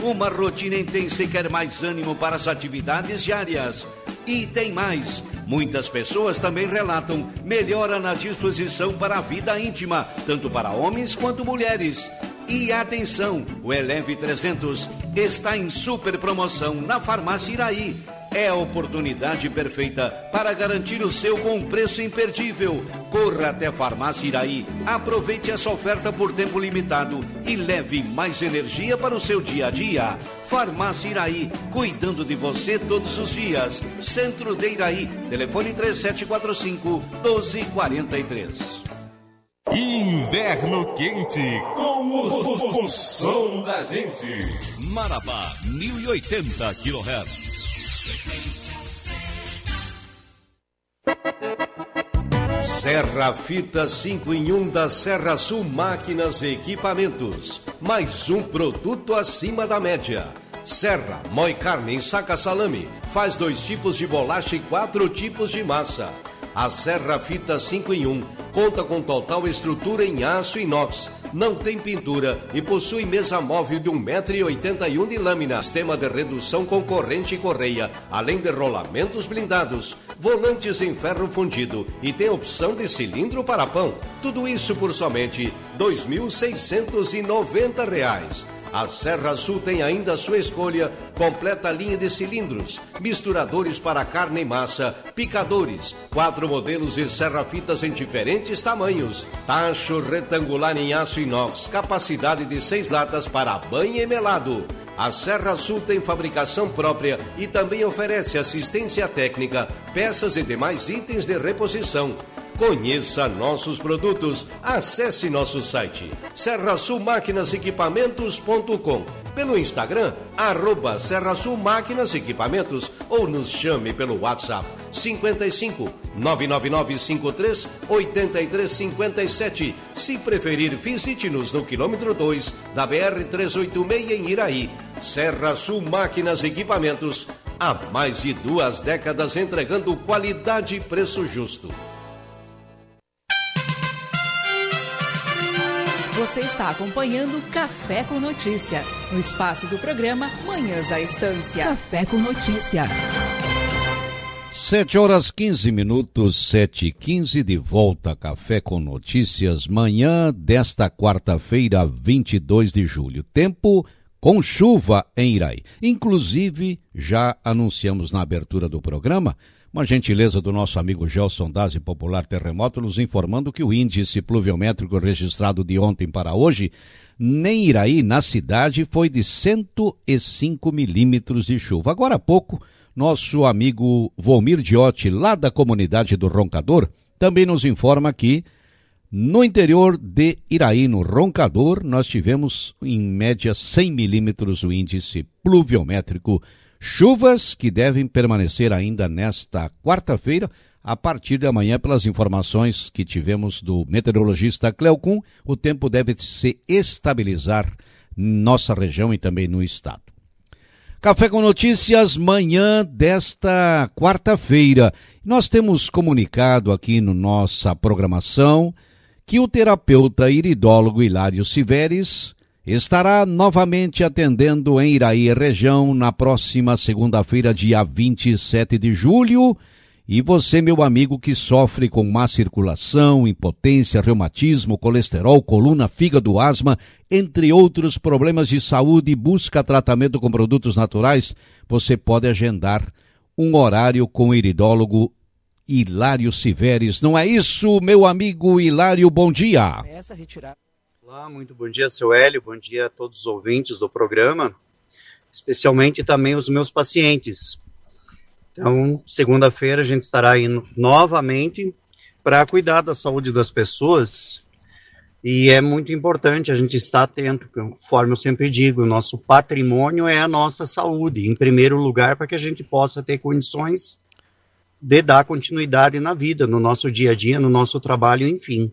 Uma rotina intensa e quer mais ânimo para as atividades diárias. E tem mais. Muitas pessoas também relatam melhora na disposição para a vida íntima, tanto para homens quanto mulheres. E atenção, o Eleve 300 está em super promoção na Farmácia Iraí. É a oportunidade perfeita para garantir o seu com preço imperdível. Corra até Farmácia Iraí, aproveite essa oferta por tempo limitado e leve mais energia para o seu dia a dia. Farmácia Iraí, cuidando de você todos os dias. Centro de Iraí, telefone 3745-1243. Inverno quente, com o som da gente. Marabá, 1080 kHz. Serra Fita 5 em 1 da Serra Sul Máquinas e Equipamentos. Mais um produto acima da média. Serra, moe carne, ensaca salame, faz 2 tipos de bolacha e 4 tipos de massa. A Serra Fita 5 em 1 conta com total estrutura em aço inox, não tem pintura e possui mesa móvel de 1,81 m de lâmina, sistema de redução com corrente e correia, além de rolamentos blindados, volantes em ferro fundido e tem opção de cilindro para pão. Tudo isso por somente R$ 2.690. A Serra Sul tem ainda a sua escolha, completa linha de cilindros, misturadores para carne e massa, picadores, 4 modelos de serra-fitas em diferentes tamanhos, tacho retangular em aço inox, capacidade de 6 latas para banho e melado. A Serra Sul tem fabricação própria e também oferece assistência técnica, peças e demais itens de reposição. Conheça nossos produtos, acesse nosso site serrasulmaquinasequipamentos.com, pelo Instagram, @Serra Sul Máquinas Equipamentos, ou nos chame pelo WhatsApp 55 999 53 83 57. Se preferir, visite-nos no quilômetro 2 da BR-386 em Iraí. Serra Sul Máquinas Equipamentos, há mais de 2 décadas entregando qualidade e preço justo. Você está acompanhando Café com Notícia, no espaço do programa Manhãs da Estância. Café com Notícia. 7h15, 7h15, de volta a Café com Notícias, manhã desta quarta-feira, 22 de julho. Tempo com chuva em Iraí. Inclusive, já anunciamos na abertura do programa, uma gentileza do nosso amigo Gelson Dazi, Popular Terremoto, nos informando que o índice pluviométrico registrado de ontem para hoje, em Iraí, na cidade, foi de 105 milímetros de chuva. Agora há pouco, nosso amigo Volmir Diotti, lá da comunidade do Roncador, também nos informa que no interior de Iraí, no Roncador, nós tivemos em média 100 milímetros o índice pluviométrico. Chuvas que devem permanecer ainda nesta quarta-feira, a partir de amanhã, pelas informações que tivemos do meteorologista Cleocum, o tempo deve se estabilizar em nossa região e também no estado. Café com Notícias, manhã desta quarta-feira. Nós temos comunicado aqui na nossa programação que o terapeuta iridólogo Hilário Siveres estará novamente atendendo em Iraí região na próxima segunda-feira, dia 27 de julho. E você, meu amigo, que sofre com má circulação, impotência, reumatismo, colesterol, coluna, fígado, asma, entre outros problemas de saúde e busca tratamento com produtos naturais, você pode agendar um horário com o iridólogo Hilário Siveres. Não é isso, meu amigo Hilário? Bom dia. Olá, muito bom dia, seu Hélio, bom dia a todos os ouvintes do programa, especialmente também os meus pacientes. Então, segunda-feira a gente estará indo novamente para cuidar da saúde das pessoas, e é muito importante a gente estar atento, conforme eu sempre digo, o nosso patrimônio é a nossa saúde, em primeiro lugar, para que a gente possa ter condições de dar continuidade na vida, no nosso dia a dia, no nosso trabalho, enfim.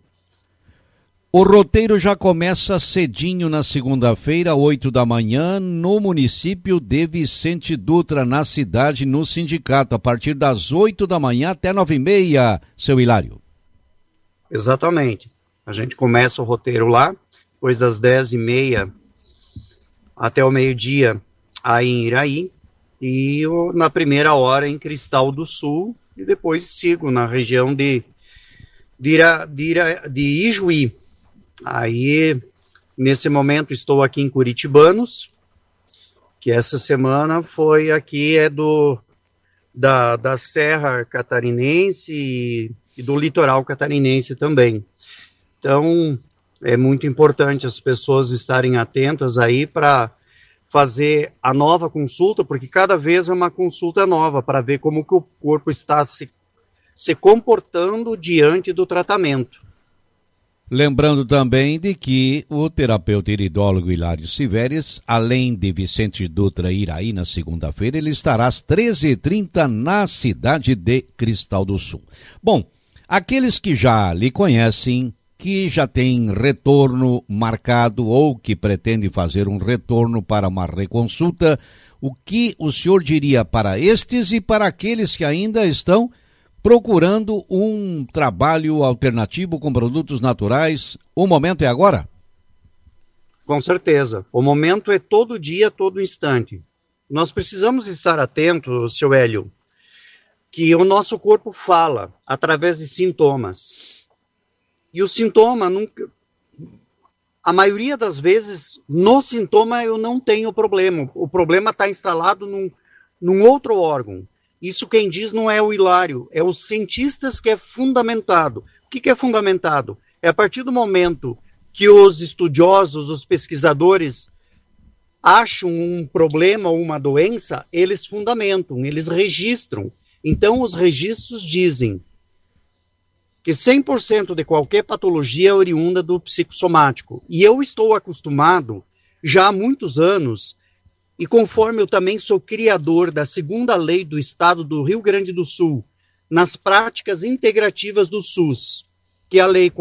O roteiro já começa cedinho na segunda-feira, 8 da manhã, no município de Vicente Dutra, na cidade, no sindicato, a partir das 8 da manhã até 9h30, seu Hilário. Exatamente. A gente começa o roteiro lá, depois das 10h30 até o meio-dia aí em Iraí, e na primeira hora em Cristal do Sul, e depois sigo na região de Ijuí. Aí, nesse momento, estou aqui em Curitibanos, que essa semana foi aqui, da Serra Catarinense e do litoral catarinense também. Então, é muito importante as pessoas estarem atentas aí para fazer a nova consulta, porque cada vez é uma consulta nova, para ver como que o corpo está se comportando diante do tratamento. Lembrando também de que o terapeuta iridólogo Hilário Siveres, além de Vicente Dutra Iraí na segunda-feira, ele estará às 13h30 na cidade de Cristal do Sul. Bom, aqueles que já lhe conhecem, que já têm retorno marcado ou que pretendem fazer um retorno para uma reconsulta, o que o senhor diria para estes e para aqueles que ainda estão procurando um trabalho alternativo com produtos naturais? O momento é agora? Com certeza. O momento é todo dia, todo instante. Nós precisamos estar atentos, seu Hélio, que o nosso corpo fala através de sintomas. E o sintoma, a maioria das vezes, no sintoma eu não tenho problema. O problema está instalado num outro órgão. Isso quem diz não é o Hilário, é os cientistas que é fundamentado. O que é fundamentado? É a partir do momento que os estudiosos, os pesquisadores, acham um problema ou uma doença, eles fundamentam, eles registram. Então, os registros dizem que 100% de qualquer patologia é oriunda do psicossomático. E eu estou acostumado, já há muitos anos, e conforme eu também sou criador da segunda lei do Estado do Rio Grande do Sul, nas práticas integrativas do SUS, que é a Lei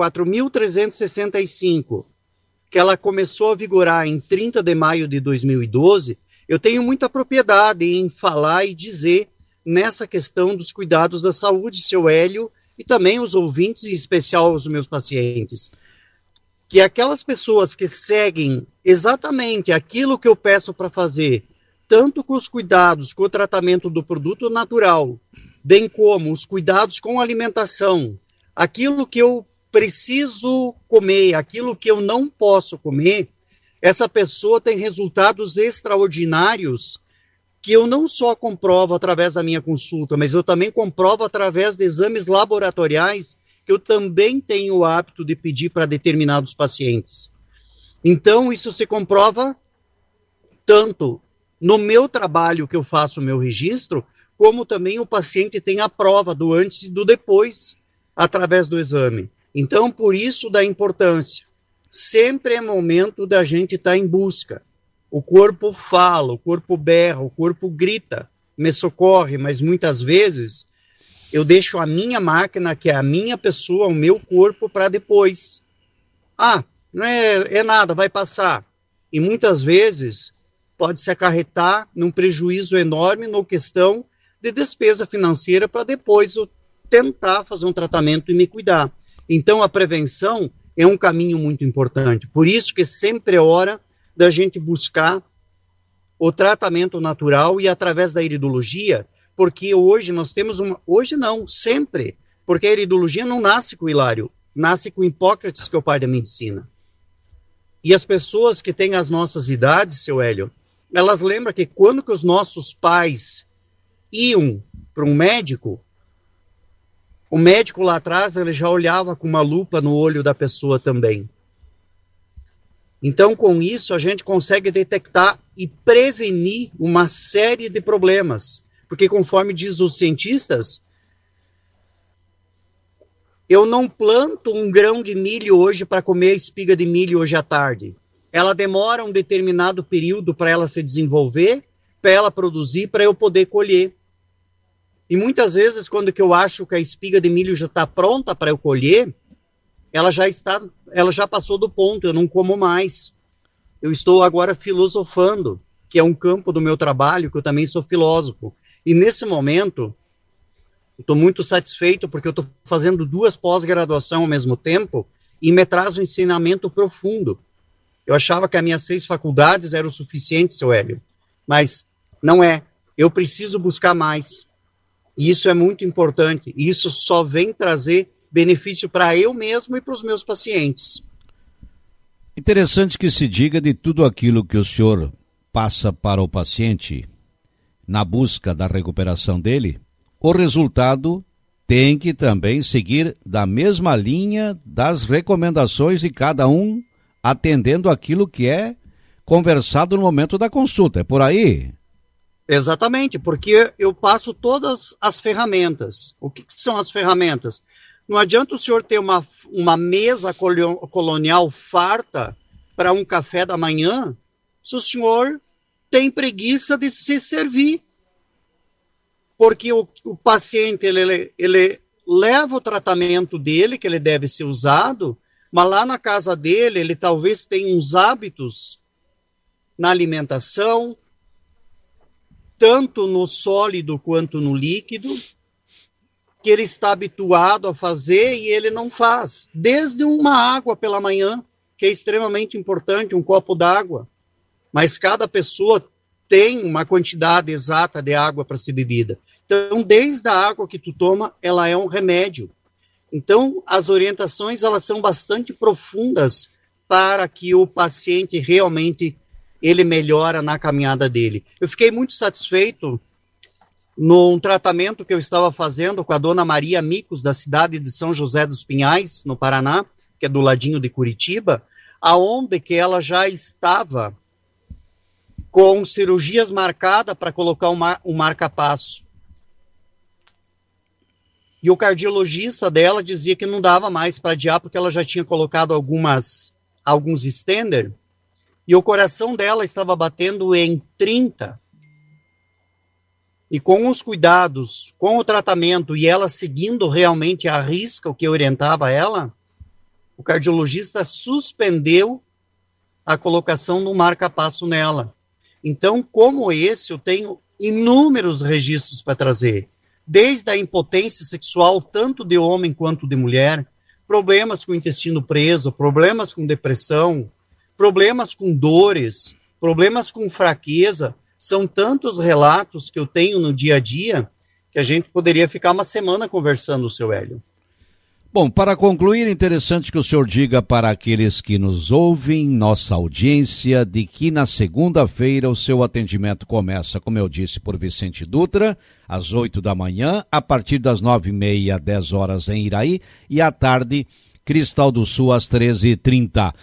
4.365, que ela começou a vigorar em 30 de maio de 2012, eu tenho muita propriedade em falar e dizer nessa questão dos cuidados da saúde, seu Hélio, e também os ouvintes, em especial os meus pacientes, que aquelas pessoas que seguem exatamente aquilo que eu peço para fazer, tanto com os cuidados, com o tratamento do produto natural, bem como os cuidados com a alimentação, aquilo que eu preciso comer, aquilo que eu não posso comer, essa pessoa tem resultados extraordinários que eu não só comprovo através da minha consulta, mas eu também comprovo através de exames laboratoriais que eu também tenho o hábito de pedir para determinados pacientes. Então, isso se comprova tanto no meu trabalho que eu faço o meu registro, como também o paciente tem a prova do antes e do depois, através do exame. Então, por isso da importância. Sempre é momento da gente estar em busca. O corpo fala, o corpo berra, o corpo grita, me socorre, mas muitas vezes eu deixo a minha máquina, que é a minha pessoa, o meu corpo, para depois. Não é nada, vai passar. E muitas vezes pode se acarretar num prejuízo enorme na questão de despesa financeira para depois eu tentar fazer um tratamento e me cuidar. Então a prevenção é um caminho muito importante. Por isso que sempre é hora da gente buscar o tratamento natural e através da iridologia, porque hoje nós temos hoje não, sempre, porque a iridologia não nasce com o Hilário, nasce com Hipócrates, que é o pai da medicina. E as pessoas que têm as nossas idades, seu Hélio, elas lembram que quando que os nossos pais iam para um médico, o médico lá atrás ele já olhava com uma lupa no olho da pessoa também. Então, com isso, a gente consegue detectar e prevenir uma série de problemas. Porque, conforme diz os cientistas, eu não planto um grão de milho hoje para comer a espiga de milho hoje à tarde. Ela demora um determinado período para ela se desenvolver, para ela produzir, para eu poder colher. E muitas vezes, quando que eu acho que a espiga de milho já está pronta para eu colher, ela já passou do ponto, eu não como mais. Eu estou agora filosofando, que é um campo do meu trabalho, que eu também sou filósofo. E nesse momento, estou muito satisfeito porque eu estou fazendo 2 pós-graduações ao mesmo tempo e me traz um ensinamento profundo. Eu achava que as minhas 6 faculdades eram o suficiente, seu Hélio. Mas não é. Eu preciso buscar mais. E isso é muito importante. E isso só vem trazer benefício para eu mesmo e para os meus pacientes. Interessante que se diga de tudo aquilo que o senhor passa para o paciente na busca da recuperação dele, o resultado tem que também seguir da mesma linha das recomendações de cada um, atendendo aquilo que é conversado no momento da consulta. É por aí? Exatamente, porque eu passo todas as ferramentas. O que são as ferramentas? Não adianta o senhor ter uma mesa colonial farta para um café da manhã se o senhor tem preguiça de se servir. Porque o paciente, ele leva o tratamento dele, que ele deve ser usado, mas lá na casa dele, ele talvez tenha uns hábitos na alimentação, tanto no sólido quanto no líquido, que ele está habituado a fazer e ele não faz. Desde uma água pela manhã, que é extremamente importante, um copo d'água. Mas cada pessoa tem uma quantidade exata de água para ser bebida. Então, desde a água que tu toma, ela é um remédio. Então, as orientações, elas são bastante profundas para que o paciente realmente, ele melhora na caminhada dele. Eu fiquei muito satisfeito num tratamento que eu estava fazendo com a dona Maria Micos, da cidade de São José dos Pinhais, no Paraná, que é do ladinho de Curitiba, aonde que ela já estava com cirurgias marcadas para colocar um marca-passo. E o cardiologista dela dizia que não dava mais para adiar, porque ela já tinha colocado alguns stender, e o coração dela estava batendo em 30. E com os cuidados, com o tratamento, e ela seguindo realmente à risca o que orientava ela, o cardiologista suspendeu a colocação do marca-passo nela. Então, como esse, eu tenho inúmeros registros para trazer. Desde a impotência sexual, tanto de homem quanto de mulher, problemas com o intestino preso, problemas com depressão, problemas com dores, problemas com fraqueza. São tantos relatos que eu tenho no dia a dia que a gente poderia ficar uma semana conversando, seu Hélio. Bom, para concluir, é interessante que o senhor diga para aqueles que nos ouvem, nossa audiência, de que na segunda-feira o seu atendimento começa, como eu disse, por Vicente Dutra, às 8 da manhã, a partir das 9h30, 10 horas em Iraí, e à tarde, Cristal do Sul, às 13h30.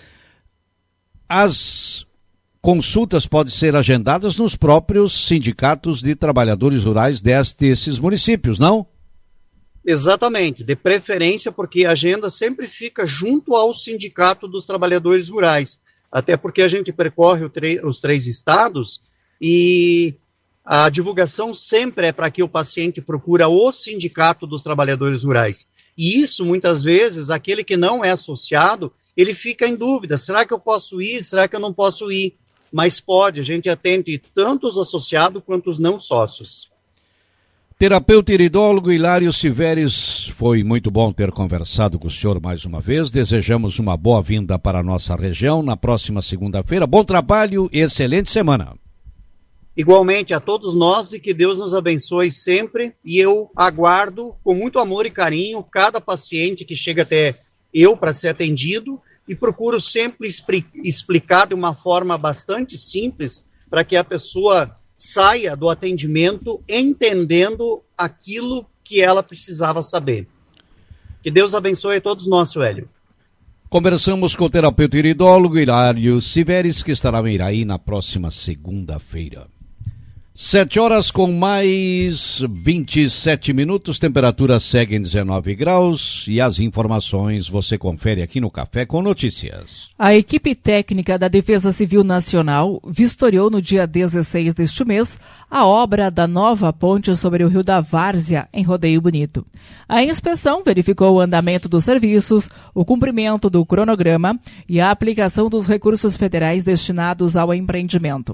As consultas podem ser agendadas nos próprios sindicatos de trabalhadores rurais destes municípios, não? Exatamente, de preferência, porque a agenda sempre fica junto ao Sindicato dos Trabalhadores Rurais, até porque a gente percorre os 3 estados e a divulgação sempre é para que o paciente procura o Sindicato dos Trabalhadores Rurais. E isso, muitas vezes, aquele que não é associado, ele fica em dúvida, será que eu posso ir, será que eu não posso ir? Mas pode, a gente atende tanto os associados quanto os não sócios. Terapeuta iridólogo Hilário Siveres, foi muito bom ter conversado com o senhor mais uma vez. Desejamos uma boa-vinda para a nossa região na próxima segunda-feira. Bom trabalho e excelente semana. Igualmente a todos nós e que Deus nos abençoe sempre. E eu aguardo com muito amor e carinho cada paciente que chega até eu para ser atendido e procuro sempre explicar de uma forma bastante simples para que a pessoa saia do atendimento entendendo aquilo que ela precisava saber. Que Deus abençoe a todos nós, Hélio. Conversamos com o terapeuta iridólogo Hilário Siveres, que estará em Iraí na próxima segunda-feira. 7 horas com mais 27 minutos, temperatura segue em 19 graus e as informações você confere aqui no Café com Notícias. A equipe técnica da Defesa Civil Nacional vistoriou no dia 16 deste mês a obra da nova ponte sobre o Rio da Várzea, em Rodeio Bonito. A inspeção verificou o andamento dos serviços, o cumprimento do cronograma e a aplicação dos recursos federais destinados ao empreendimento.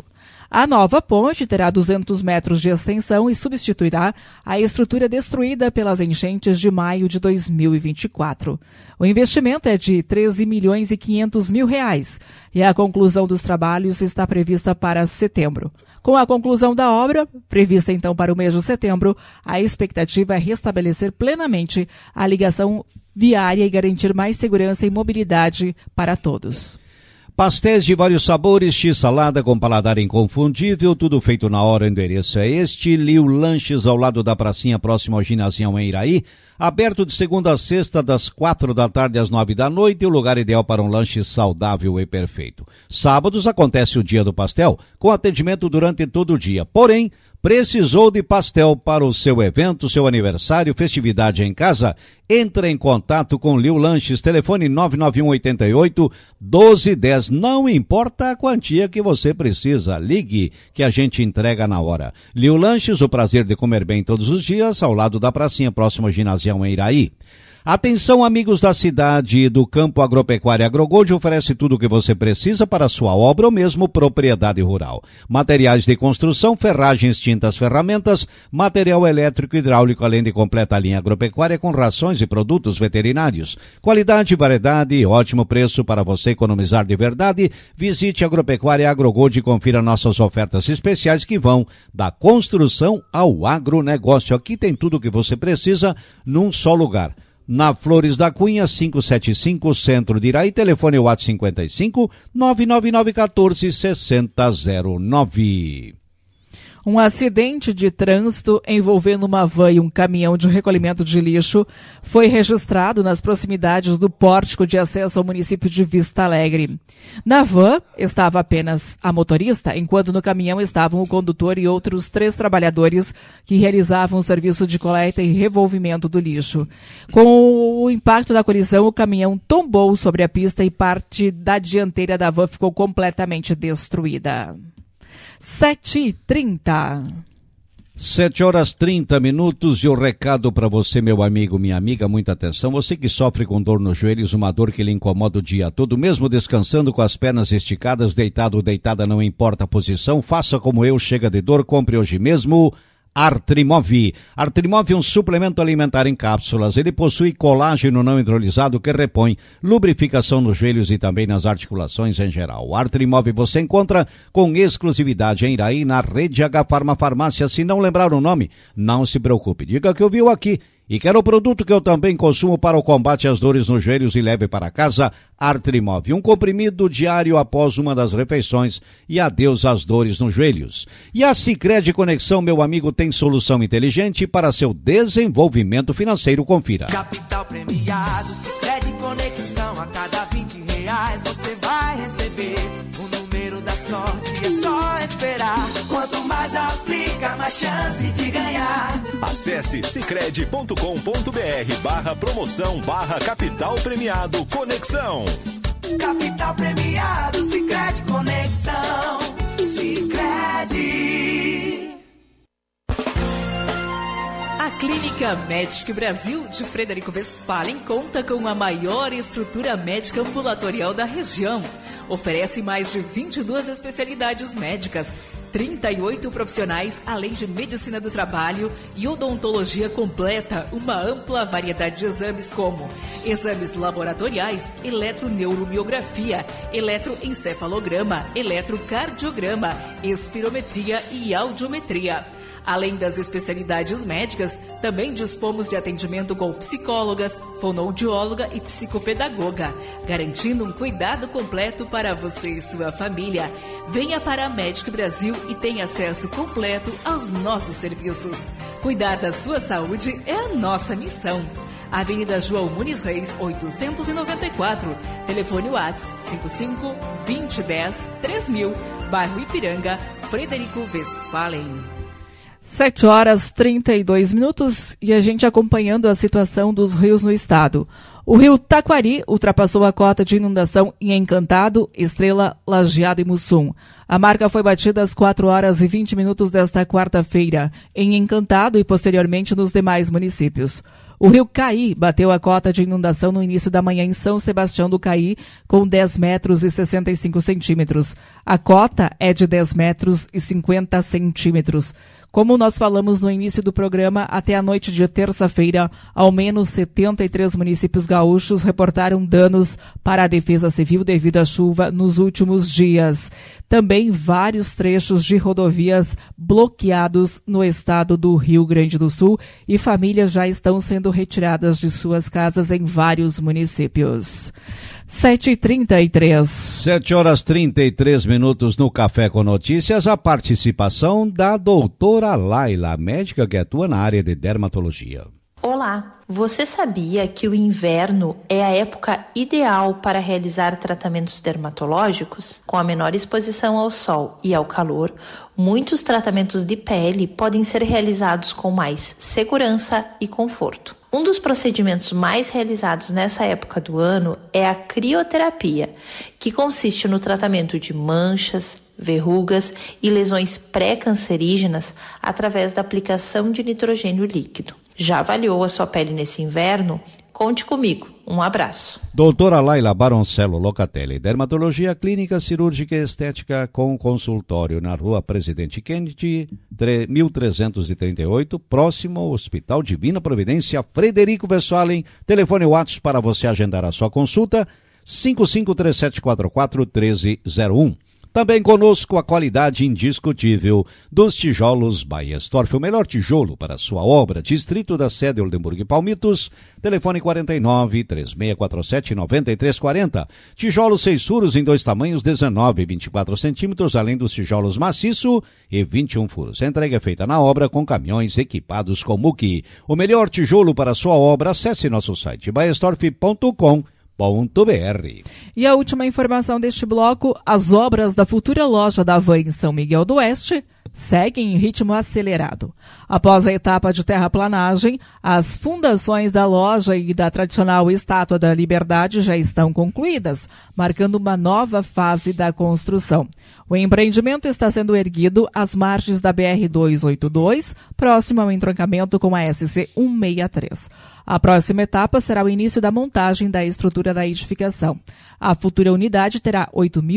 A nova ponte terá 200 metros de extensão e substituirá a estrutura destruída pelas enchentes de maio de 2024. O investimento é de R$ 13.500.000 e a conclusão dos trabalhos está prevista para setembro. Com a conclusão da obra, prevista então para o mês de setembro, a expectativa é restabelecer plenamente a ligação viária e garantir mais segurança e mobilidade para todos. Pastéis de vários sabores, x-salada com paladar inconfundível, tudo feito na hora. O endereço é este, Liu Lanches, ao lado da pracinha, próximo ao ginásio em Iraí. Aberto de segunda a sexta, das 4 da tarde às 9 da noite, o lugar ideal para um lanche saudável e perfeito. Sábados acontece o Dia do Pastel, com atendimento durante todo o dia. Porém, precisou de pastel para o seu evento, seu aniversário, festividade em casa? Entre em contato com Liu Lanches, telefone 99188-1210. Não importa a quantia que você precisa, ligue que a gente entrega na hora. Liu Lanches, o prazer de comer bem todos os dias, ao lado da pracinha, próximo ao ginásio em Iraí. Atenção, amigos da cidade e do campo. Agropecuária AgroGold oferece tudo o que você precisa para a sua obra ou mesmo propriedade rural. Materiais de construção, ferragens, tintas, ferramentas, material elétrico e hidráulico, além de completa linha agropecuária com rações e produtos veterinários. Qualidade, variedade e ótimo preço para você economizar de verdade. Visite a Agropecuária AgroGold e confira nossas ofertas especiais que vão da construção ao agronegócio. Aqui tem tudo o que você precisa num só lugar. Na Flores da Cunha, 575, Centro de Iraí, telefone WhatsApp 55 99914 6009. Um acidente de trânsito envolvendo uma van e um caminhão de recolhimento de lixo foi registrado nas proximidades do pórtico de acesso ao município de Vista Alegre. Na van estava apenas a motorista, enquanto no caminhão estavam o condutor e outros 3 trabalhadores que realizavam o serviço de coleta e revolvimento do lixo. Com o impacto da colisão, o caminhão tombou sobre a pista e parte da dianteira da van ficou completamente destruída. 7h30. 7h30 e o recado para você, meu amigo, minha amiga, muita atenção. Você que sofre com dor nos joelhos, uma dor que lhe incomoda o dia todo, mesmo descansando com as pernas esticadas, deitado ou deitada, não importa a posição, faça como eu, chega de dor, compre hoje mesmo Artrimov. Artrimov é um suplemento alimentar em cápsulas. Ele possui colágeno não hidrolisado que repõe lubrificação nos joelhos e também nas articulações em geral. O Artrimov você encontra com exclusividade em Iraí, na rede H Farma Farmácia. Se não lembrar o nome, não se preocupe. Diga que ouviu aqui. E quer o produto que eu também consumo para o combate às dores nos joelhos e leve para casa? Artrimov, um comprimido diário após uma das refeições e adeus às dores nos joelhos. E a Sicredi Conexão, meu amigo, tem solução inteligente para seu desenvolvimento financeiro. Confira. Capital premiado, Sicredi Conexão, a cada R$20 você vai receber o número da sorte, é só esperar. Quanto mais aplica, mais chance de ganhar. Acesse sicredi.com.br/promoção/capital premiado Conexão. Capital premiado, Sicredi Conexão. Sicredi. A Clínica Medic Brasil de Frederico Westphalen conta com a maior estrutura médica ambulatorial da região. Oferece mais de 22 especialidades médicas, 38 profissionais, além de medicina do trabalho e odontologia completa, uma ampla variedade de exames como exames laboratoriais, eletroneuromiografia, eletroencefalograma, eletrocardiograma, espirometria e audiometria. Além das especialidades médicas, também dispomos de atendimento com psicólogas, fonoaudióloga e psicopedagoga, garantindo um cuidado completo para você e sua família. Venha para a Medic Brasil e tenha acesso completo aos nossos serviços. Cuidar da sua saúde é a nossa missão. Avenida João Muniz Reis, 894. Telefone WhatsApp 55 2010 3000. Bairro Ipiranga, Frederico Westphalen. 7h32 e a gente acompanhando a situação dos rios no estado. O rio Taquari ultrapassou a cota de inundação em Encantado, Estrela, Lajeado e Mussum. A marca foi batida às 4h20 desta quarta-feira, em Encantado e posteriormente nos demais municípios. O rio Caí bateu a cota de inundação no início da manhã em São Sebastião do Caí, com 10 metros e 65 centímetros. A cota é de 10 metros e 50 centímetros. Como nós falamos no início do programa, até a noite de terça-feira, ao menos 73 municípios gaúchos reportaram danos para a Defesa Civil devido à chuva nos últimos dias. Também vários trechos de rodovias bloqueados no estado do Rio Grande do Sul e famílias já estão sendo retiradas de suas casas em vários municípios. 7h33. 7h33 no Café com Notícias. A participação da doutora Laila, médica que atua na área de dermatologia. Olá, você sabia que o inverno é a época ideal para realizar tratamentos dermatológicos? Com a menor exposição ao sol e ao calor, muitos tratamentos de pele podem ser realizados com mais segurança e conforto. Um dos procedimentos mais realizados nessa época do ano é a crioterapia, que consiste no tratamento de manchas, verrugas e lesões pré-cancerígenas através da aplicação de nitrogênio líquido. Já avaliou a sua pele nesse inverno? Conte comigo. Um abraço. Doutora Laila Baroncello Locatelli, dermatologia clínica, cirúrgica e estética com consultório na Rua Presidente Kennedy, 1338, próximo ao Hospital Divina Providência, Frederico Westphalen. Telefone WhatsApp para você agendar a sua consulta, 5537441301. Também conosco a qualidade indiscutível dos tijolos Baestorff, o melhor tijolo para sua obra, distrito da sede Oldenburg e Palmitos, telefone 49-3647-9340. Tijolos 6 furos em 2 tamanhos, 19 e 24 centímetros, além dos tijolos maciço e 21 furos. A entrega é feita na obra com caminhões equipados com muque. O melhor tijolo para sua obra, acesse nosso site baestorff.com.br. E a última informação deste bloco: as obras da futura loja da Havan em São Miguel do Oeste seguem em ritmo acelerado. Após a etapa de terraplanagem, as fundações da loja e da tradicional Estátua da Liberdade já estão concluídas, marcando uma nova fase da construção. O empreendimento está sendo erguido às margens da BR-282, próximo ao entroncamento com a SC-163. A próxima etapa será o início da montagem da estrutura da edificação. A futura unidade terá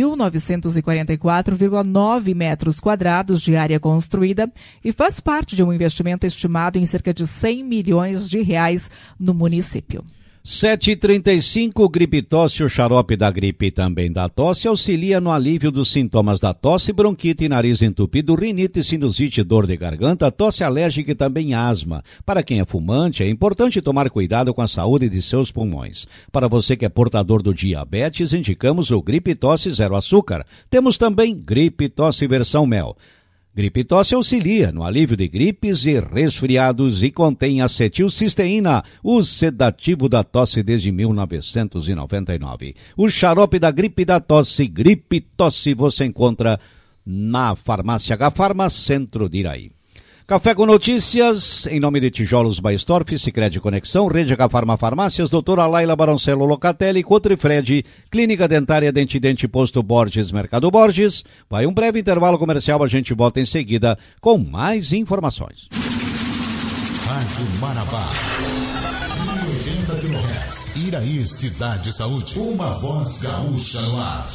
8.944,9 metros quadrados de área construída e faz parte de um investimento estimado em cerca de 100 milhões de reais no município. 7h35, gripe tosse, o xarope da gripe e também da tosse auxilia no alívio dos sintomas da tosse, bronquite, nariz entupido, rinite, sinusite, dor de garganta, tosse alérgica e também asma. Para quem é fumante, é importante tomar cuidado com a saúde de seus pulmões. Para você que é portador do diabetes, indicamos o gripe tosse zero açúcar. Temos também gripe tosse versão mel. Gripe tosse auxilia no alívio de gripes e resfriados e contém acetilcisteína, o sedativo da tosse desde 1999. O xarope da gripe e da tosse, gripe tosse, você encontra na Farmácia H-Farma, Centro de Iraí. Café com Notícias, em nome de Tijolos Baestorff, Sicredi Conexão, Rede H-Farma Farmácias, doutora Laila Baroncello Locatelli, Cotrifred, Clínica Dentária Dentidente Posto Borges, Mercado Borges. Vai um breve intervalo comercial, a gente volta em seguida com mais informações. Rádio Marabá, 1080 kHz, Iraí, Cidade Saúde, uma voz gaúcha no ar.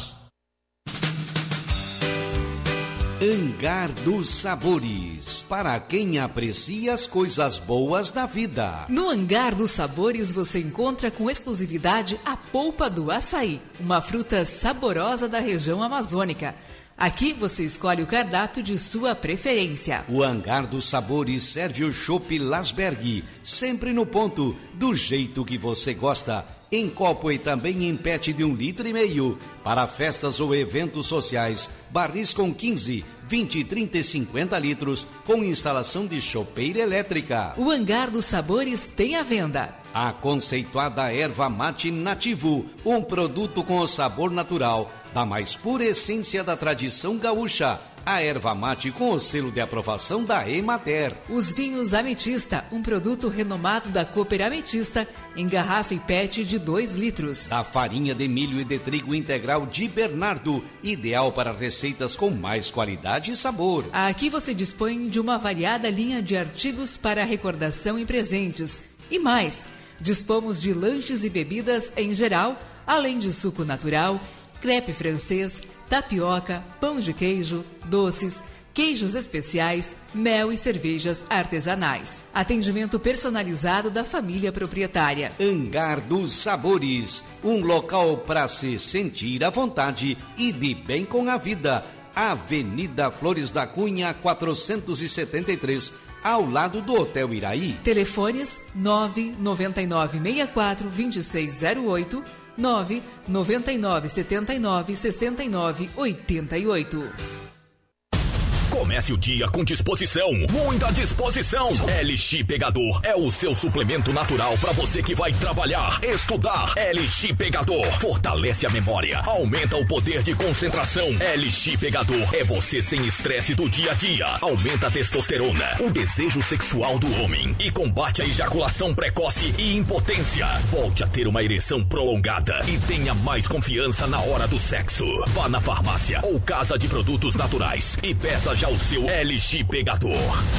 Hangar dos Sabores, para quem aprecia as coisas boas da vida. No Hangar dos Sabores você encontra com exclusividade a polpa do açaí, uma fruta saborosa da região amazônica. Aqui você escolhe o cardápio de sua preferência. O Hangar dos Sabores serve o chopp Lasberg, sempre no ponto, do jeito que você gosta, em copo e também em PET de 1,5 litros. Para festas ou eventos sociais, barris com 15, 20, 30 e 50 litros, com instalação de chopeira elétrica. O Hangar dos Sabores tem à venda a conceituada erva mate nativo, um produto com o sabor natural da mais pura essência da tradição gaúcha. A erva mate com o selo de aprovação da Emater. Os vinhos Ametista, um produto renomado da Cooper Ametista, em garrafa e PET de 2 litros. A farinha de milho e de trigo integral de Bernardo, ideal para receitas com mais qualidade e sabor. Aqui você dispõe de uma variada linha de artigos para recordação e presentes, E mais, dispomos de lanches e bebidas em geral, além de suco natural, crepe francês, tapioca, pão de queijo, doces, queijos especiais, mel e cervejas artesanais. Atendimento personalizado da família proprietária. Hangar dos Sabores, um local para se sentir à vontade e de bem com a vida. Avenida Flores da Cunha, 473, ao lado do Hotel Iraí. Telefones 99964-2608, 99979-6988. Comece o dia com disposição, muita disposição. LX Pegador é o seu suplemento natural para você que vai trabalhar, estudar. LX Pegador fortalece a memória, aumenta o poder de concentração. LX Pegador é você sem estresse do dia a dia, aumenta a testosterona, o desejo sexual do homem e combate a ejaculação precoce e impotência. Volte a ter uma ereção prolongada e tenha mais confiança na hora do sexo. Vá na farmácia ou casa de produtos naturais e peça já o seu LX Pegador.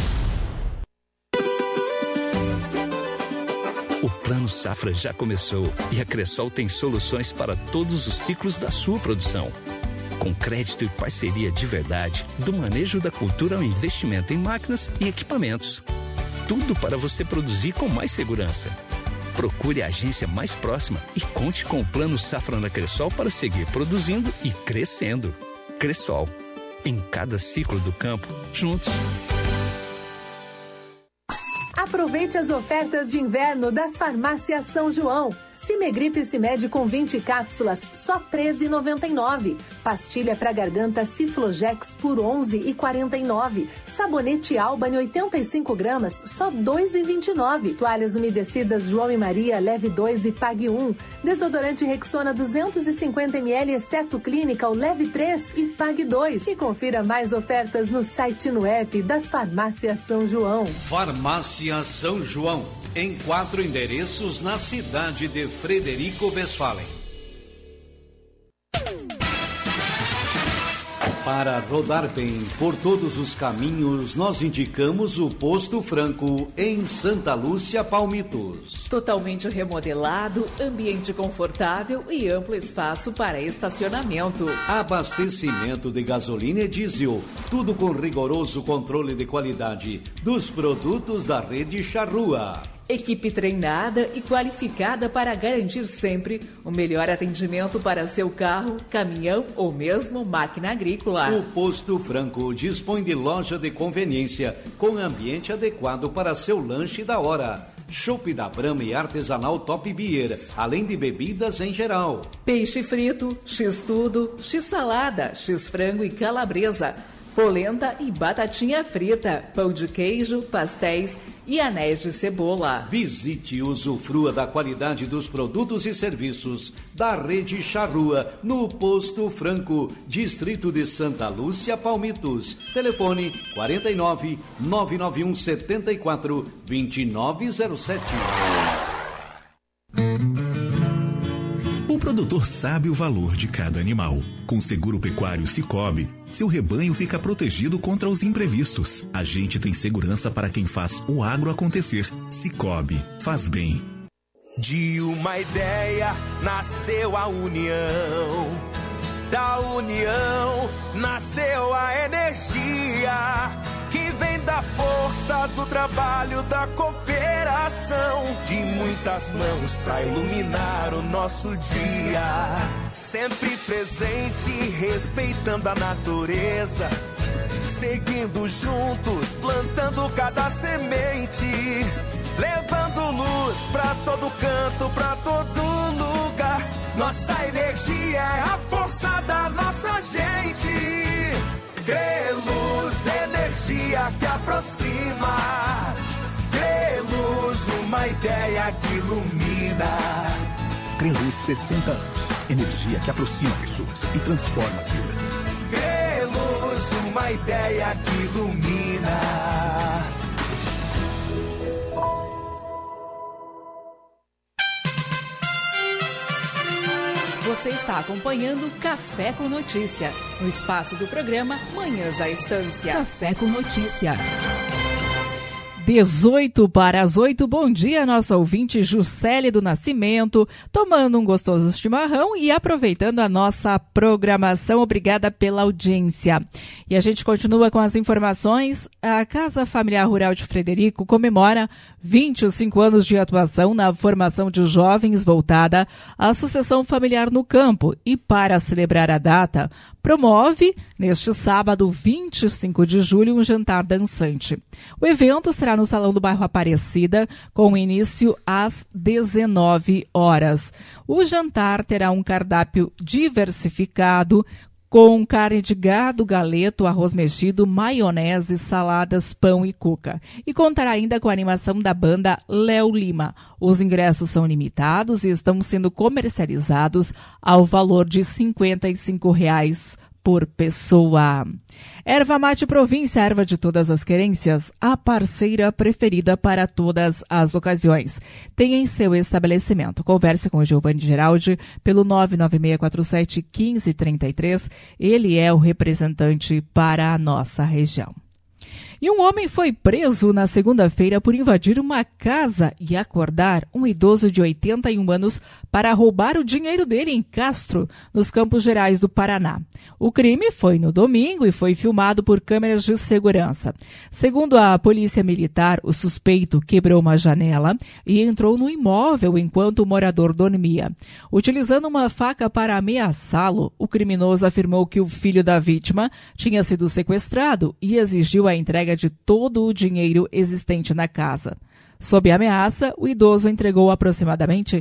O Plano Safra já começou e a Cressol tem soluções para todos os ciclos da sua produção. Com crédito e parceria de verdade, do manejo da cultura ao investimento em máquinas e equipamentos. Tudo para você produzir com mais segurança. Procure a agência mais próxima e conte com o Plano Safra da Cressol para seguir produzindo e crescendo. Cressol. Em cada ciclo do campo, juntos. Aproveite as ofertas de inverno das farmácias São João. Cimegripe Cimed com 20 cápsulas, só R$ 13,99. Pastilha para garganta Ciflogex por R$ 11,49. Sabonete Albany 85 gramas, só R$ 2,29. Toalhas umedecidas João e Maria, leve 2 e pague 1. Desodorante Rexona 250 ml, exceto Clinical, leve 3 e pague 2. E confira mais ofertas no site e no app das farmácias São João. Farmácia São João, em 4 endereços na cidade de Frederico Westphalen. Para rodar bem por todos os caminhos, nós indicamos o Posto Franco, em Santa Lúcia, Palmitos. Totalmente remodelado, ambiente confortável e amplo espaço para estacionamento. Abastecimento de gasolina e diesel, tudo com rigoroso controle de qualidade dos produtos da rede Charrua. Equipe treinada e qualificada para garantir sempre o melhor atendimento para seu carro, caminhão ou mesmo máquina agrícola. O Posto Franco dispõe de loja de conveniência com ambiente adequado para seu lanche da hora. Chopp da Brahma e artesanal Top Beer, além de bebidas em geral. Peixe frito, x-tudo, x-salada, x-frango e calabresa, polenta e batatinha frita, pão de queijo, pastéis e anéis de cebola. Visite e usufrua da qualidade dos produtos e serviços da rede Charrua, no Posto Franco, distrito de Santa Lúcia, Palmitos. Telefone 49 991 74 2907. O produtor sabe o valor de cada animal. Com o seguro pecuário Cicobi, seu rebanho fica protegido contra os imprevistos. A gente tem segurança para quem faz o agro acontecer. Cicobi, faz bem. De uma ideia nasceu a união. Da união nasceu a energia que vem da força do trabalho, da cooperação, de muitas mãos pra iluminar o nosso dia. Sempre presente, respeitando a natureza, seguindo juntos, plantando cada semente, levando luz pra todo canto, pra todo lugar. Nossa energia é a força da nossa gente. Creluz, energia que aproxima. Creluz, uma ideia que ilumina. Creluz, 60 anos. Energia que aproxima pessoas e transforma vidas. Creluz, uma ideia que ilumina. Você está acompanhando Café com Notícia, no espaço do programa Manhãs da Estância. Café com Notícia. 18 para as 8, bom dia, nossa ouvinte Juscelia do Nascimento, tomando um gostoso chimarrão e aproveitando a nossa programação. Obrigada pela audiência. E a gente continua com as informações. A Casa Familiar Rural de Frederico comemora 25 anos de atuação na formação de jovens voltada à sucessão familiar no campo e, para celebrar a data, promove, neste sábado, 25 de julho, um jantar dançante. O evento será no Salão do Bairro Aparecida, com início às 19 horas. O jantar terá um cardápio diversificado, com carne de gado, galeto, arroz mexido, maionese, saladas, pão e cuca. E contará ainda com a animação da banda Léo Lima. Os ingressos são limitados e estão sendo comercializados ao valor de R$ 55 por pessoa. Erva Mate Província, erva de todas as querências, a parceira preferida para todas as ocasiões. Tem em seu estabelecimento. Converse com o Giovanni Geraldi pelo 99647-1533. Ele é o representante para a nossa região. E um homem foi preso na segunda-feira por invadir uma casa e acordar um idoso de 81 anos para roubar o dinheiro dele em Castro, nos Campos Gerais do Paraná. O crime foi no domingo e foi filmado por câmeras de segurança. Segundo a polícia militar, o suspeito quebrou uma janela e entrou no imóvel enquanto o morador dormia. Utilizando uma faca para ameaçá-lo, o criminoso afirmou que o filho da vítima tinha sido sequestrado e exigiu a entrega de todo o dinheiro existente na casa. Sob ameaça, o idoso entregou aproximadamente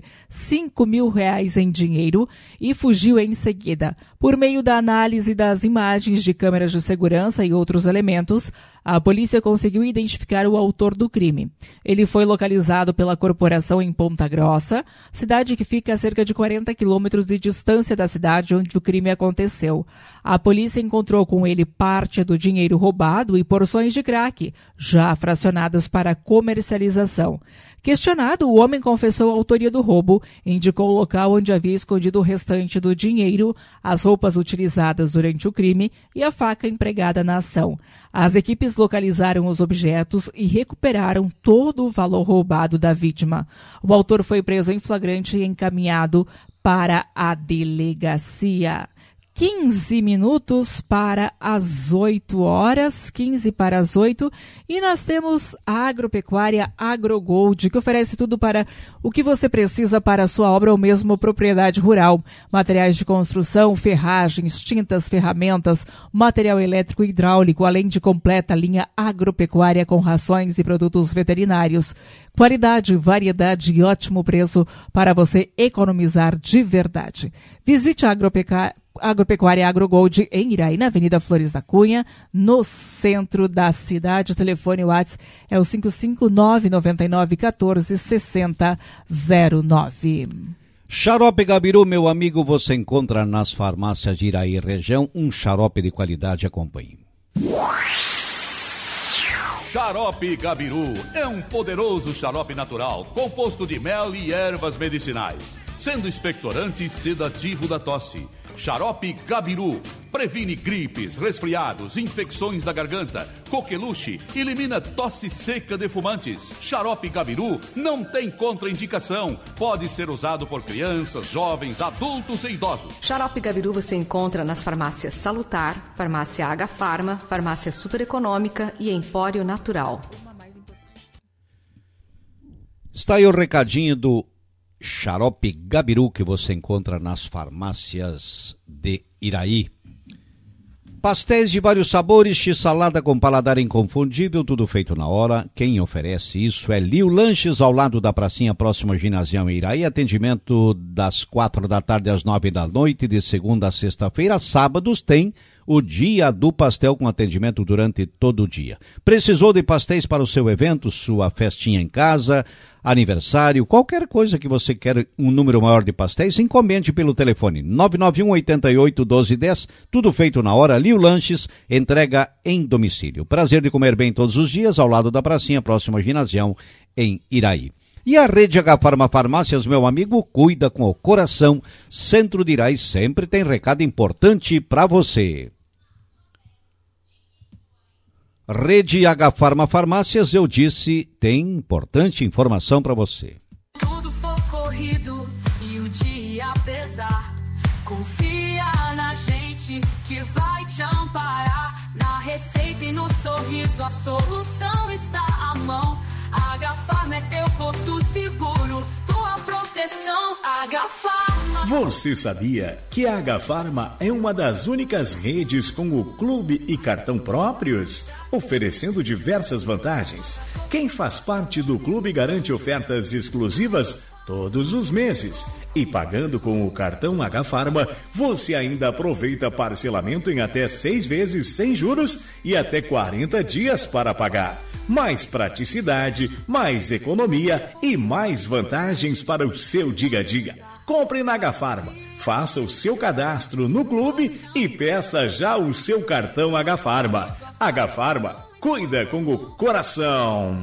R$5.000 em dinheiro e fugiu em seguida. Por meio da análise das imagens de câmeras de segurança e outros elementos, a polícia conseguiu identificar o autor do crime. Ele foi localizado pela corporação em Ponta Grossa, cidade que fica a cerca de 40 quilômetros de distância da cidade onde o crime aconteceu. A polícia encontrou com ele parte do dinheiro roubado e porções de crack, já fracionadas para comercialização. Questionado, o homem confessou a autoria do roubo, indicou o local onde havia escondido o restante do dinheiro, as roupas utilizadas durante o crime e a faca empregada na ação. As equipes localizaram os objetos e recuperaram todo o valor roubado da vítima. O autor foi preso em flagrante e encaminhado para a delegacia. 15 minutos para as 8 horas, 15 para as 8, e nós temos a Agropecuária AgroGold, que oferece tudo para o que você precisa para a sua obra ou mesmo propriedade rural. Materiais de construção, ferragens, tintas, ferramentas, material elétrico e hidráulico, além de completa linha agropecuária com rações e produtos veterinários. Qualidade, variedade e ótimo preço para você economizar de verdade. Visite a Agropecuária AgroGold em Iraí, na Avenida Flores da Cunha, no centro da cidade. O telefone WhatsApp é o 55999146009. Xarope Gabiru, meu amigo, você encontra nas farmácias de Iraí região um xarope de qualidade. Acompanhe. Xarope Gabiru é um poderoso xarope natural, composto de mel e ervas medicinais, sendo expectorante e sedativo da tosse. Xarope Gabiru previne gripes, resfriados, infecções da garganta, coqueluche, elimina tosse seca de fumantes. Xarope Gabiru não tem contraindicação, pode ser usado por crianças, jovens, adultos e idosos. Xarope Gabiru você encontra nas farmácias Salutar, Farmácia H Farma, Farmácia Super Econômica e Empório Natural. Está aí o recadinho do Xarope Gabiru que você encontra nas farmácias de Iraí. Pastéis de vários sabores, x-salada com paladar inconfundível, tudo feito na hora. Quem oferece isso é Lio Lanches, ao lado da pracinha, próximo ao ginásio em Iraí. Atendimento das 4 da tarde às 9 da noite, de segunda a sexta-feira. Sábados tem o Dia do Pastel com atendimento durante todo o dia. Precisou de pastéis para o seu evento, sua festinha em casa, aniversário, qualquer coisa que você quer um número maior de pastéis, encomende pelo telefone 991-88-1210, tudo feito na hora. Lio Lanches, entrega em domicílio. Prazer de comer bem todos os dias, ao lado da pracinha, próximo ao ginásio em Iraí. E a Rede H Farma Farmácias, meu amigo, cuida com o coração. Centro de Iraí sempre tem recado importante para você. Rede H Farma Farmácias, eu disse, tem importante informação para você. Tudo for corrido e o dia pesar, confia na gente que vai te amparar. Na receita e no sorriso a solução está à mão. H-Farma é teu porto seguro, tua proteção. H-Farma. Você sabia que a H-Farma é uma das únicas redes com o clube e cartão próprios, oferecendo diversas vantagens? Quem faz parte do clube garante ofertas exclusivas todos os meses. E pagando com o cartão H-Farma, você ainda aproveita parcelamento em até 6 vezes sem juros e até 40 dias para pagar. Mais praticidade, mais economia e mais vantagens para o seu dia a dia. Compre na H-Farma, faça o seu cadastro no clube e peça já o seu cartão H-Farma. H-Farma, cuida com o coração.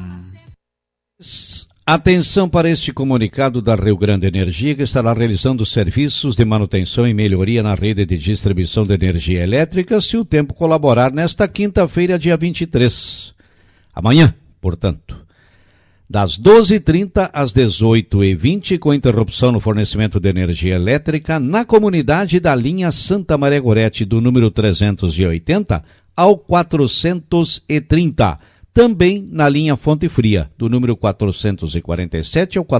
Atenção para este comunicado da Rio Grande Energia, que estará realizando serviços de manutenção e melhoria na rede de distribuição de energia elétrica, se o tempo colaborar, nesta quinta-feira, dia 23. Amanhã, portanto, das 12h30 às 18h20, com interrupção no fornecimento de energia elétrica na comunidade da linha Santa Maria Gorete, do número 380 ao 430. Também na linha Fonte Fria, do número 447 ao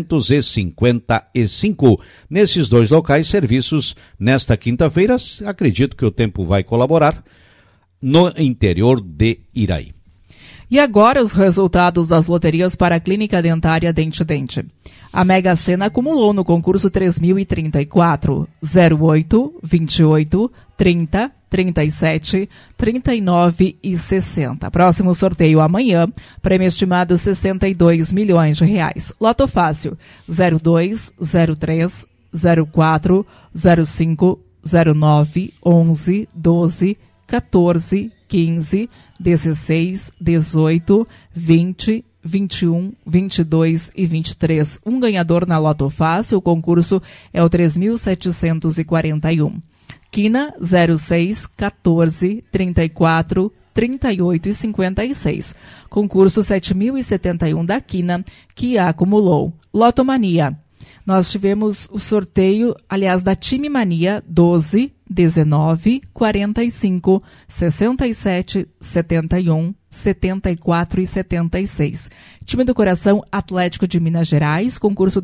455. Nesses dois locais, serviços nesta quinta-feira. Acredito que o tempo vai colaborar no interior de Iraí. E agora os resultados das loterias para a Clínica Dentária Dente Dente. A Mega Sena acumulou no concurso 3.034, 08, 28, 30, 37, 39 e 60. Próximo sorteio amanhã, prêmio estimado 62 milhões de reais. Loto Fácil 02, 03, 04, 05, 09, 11, 12, 14, 15, 16, 18, 20, 21, 22 e 23. Um ganhador na Loto Fácil. O concurso é o 3.741. Quina 06, 14, 34, 38 e 56. Concurso 7.071 da Quina, que acumulou. Lotomania. Nós tivemos o sorteio, aliás, da Time Mania 12, 19, 45, 67, 71, 74 e 76. Time do Coração Atlético de Minas Gerais, concurso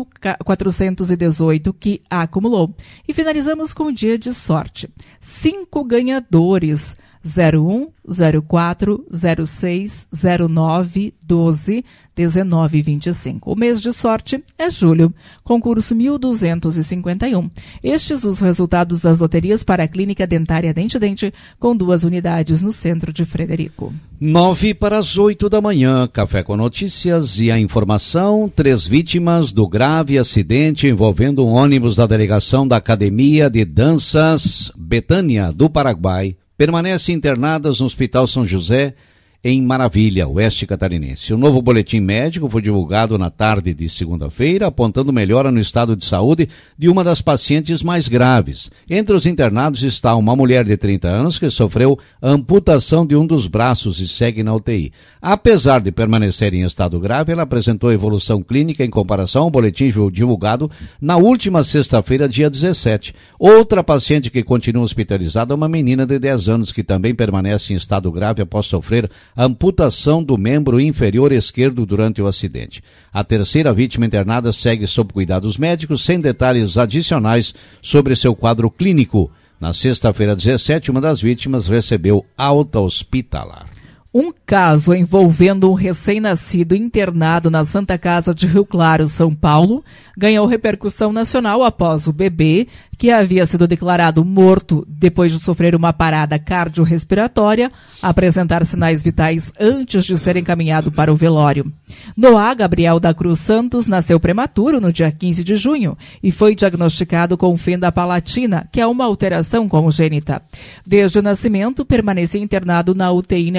2.418, que acumulou. E finalizamos com o dia de sorte. 5 ganhadores: 01, 04, 06, 09, 12, 19 e 25. O mês de sorte é julho, concurso 1251. Estes os resultados das loterias para a Clínica Dentária Dente Dente, com 2 unidades no centro de Frederico. 7:09 da manhã, Café com Notícias e a informação: 3 vítimas do grave acidente envolvendo um ônibus da delegação da Academia de Danças Betânia do Paraguai permanecem internadas no Hospital São José, em Maravilha, oeste catarinense. O novo boletim médico foi divulgado na tarde de segunda-feira, apontando melhora no estado de saúde de uma das pacientes mais graves. Entre os internados está uma mulher de 30 anos que sofreu amputação de um dos braços e segue na UTI. Apesar de permanecer em estado grave, ela apresentou evolução clínica em comparação ao boletim divulgado na última sexta-feira, dia 17. Outra paciente que continua hospitalizada é uma menina de 10 anos que também permanece em estado grave após sofrer amputação do membro inferior esquerdo durante o acidente. A terceira vítima internada segue sob cuidados médicos, sem detalhes adicionais sobre seu quadro clínico. Na sexta-feira 17, uma das vítimas recebeu alta hospitalar. Um caso envolvendo um recém-nascido internado na Santa Casa de Rio Claro, São Paulo, ganhou repercussão nacional após o bebê, que havia sido declarado morto depois de sofrer uma parada cardiorrespiratória, apresentar sinais vitais antes de ser encaminhado para o velório. Noah Gabriel da Cruz Santos nasceu prematuro no dia 15 de junho e foi diagnosticado com fenda palatina, que é uma alteração congênita. Desde o nascimento, permanecia internado na UTI neonatal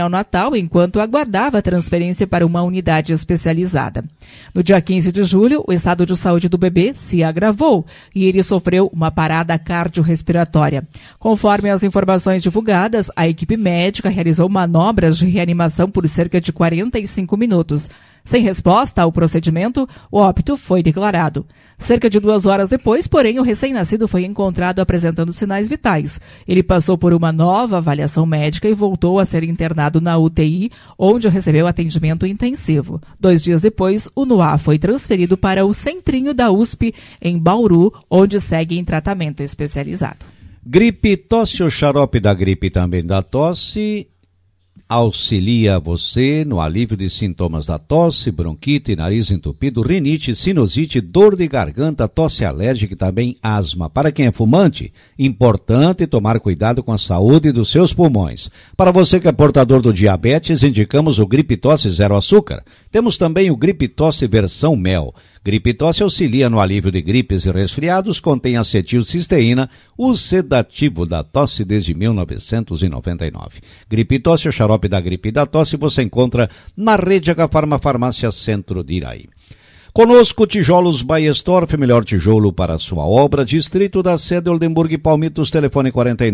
hospital enquanto aguardava a transferência para uma unidade especializada. No dia 15 de julho, o estado de saúde do bebê se agravou e ele sofreu uma parada cardiorrespiratória. Conforme as informações divulgadas, a equipe médica realizou manobras de reanimação por cerca de 45 minutos. Sem resposta ao procedimento, o óbito foi declarado. Cerca de 2 horas depois, porém, o recém-nascido foi encontrado apresentando sinais vitais. Ele passou por uma nova avaliação médica e voltou a ser internado na UTI, onde recebeu atendimento intensivo. 2 dias depois, o Noah foi transferido para o Centrinho da USP, em Bauru, onde segue em tratamento especializado. Gripe, tosse ou xarope da gripe também da tosse auxilia você no alívio de sintomas da tosse, bronquite, nariz entupido, rinite, sinusite, dor de garganta, tosse alérgica e também asma. Para quem é fumante, importante tomar cuidado com a saúde dos seus pulmões. Para você que é portador do diabetes, indicamos o Gripe Tosse Zero Açúcar. Temos também o Gripe Tosse versão mel. Gripe Tosse auxilia no alívio de gripes e resfriados, contém acetilcisteína, o sedativo da tosse desde 1999. Gripe Tosse, o xarope da gripe e da tosse, você encontra na Rede Agafarma Farmácia Centro de Iraí. Conosco, Tijolos Baestorff, melhor tijolo para a sua obra, Distrito da Sede, Oldenburg e Palmitos, telefone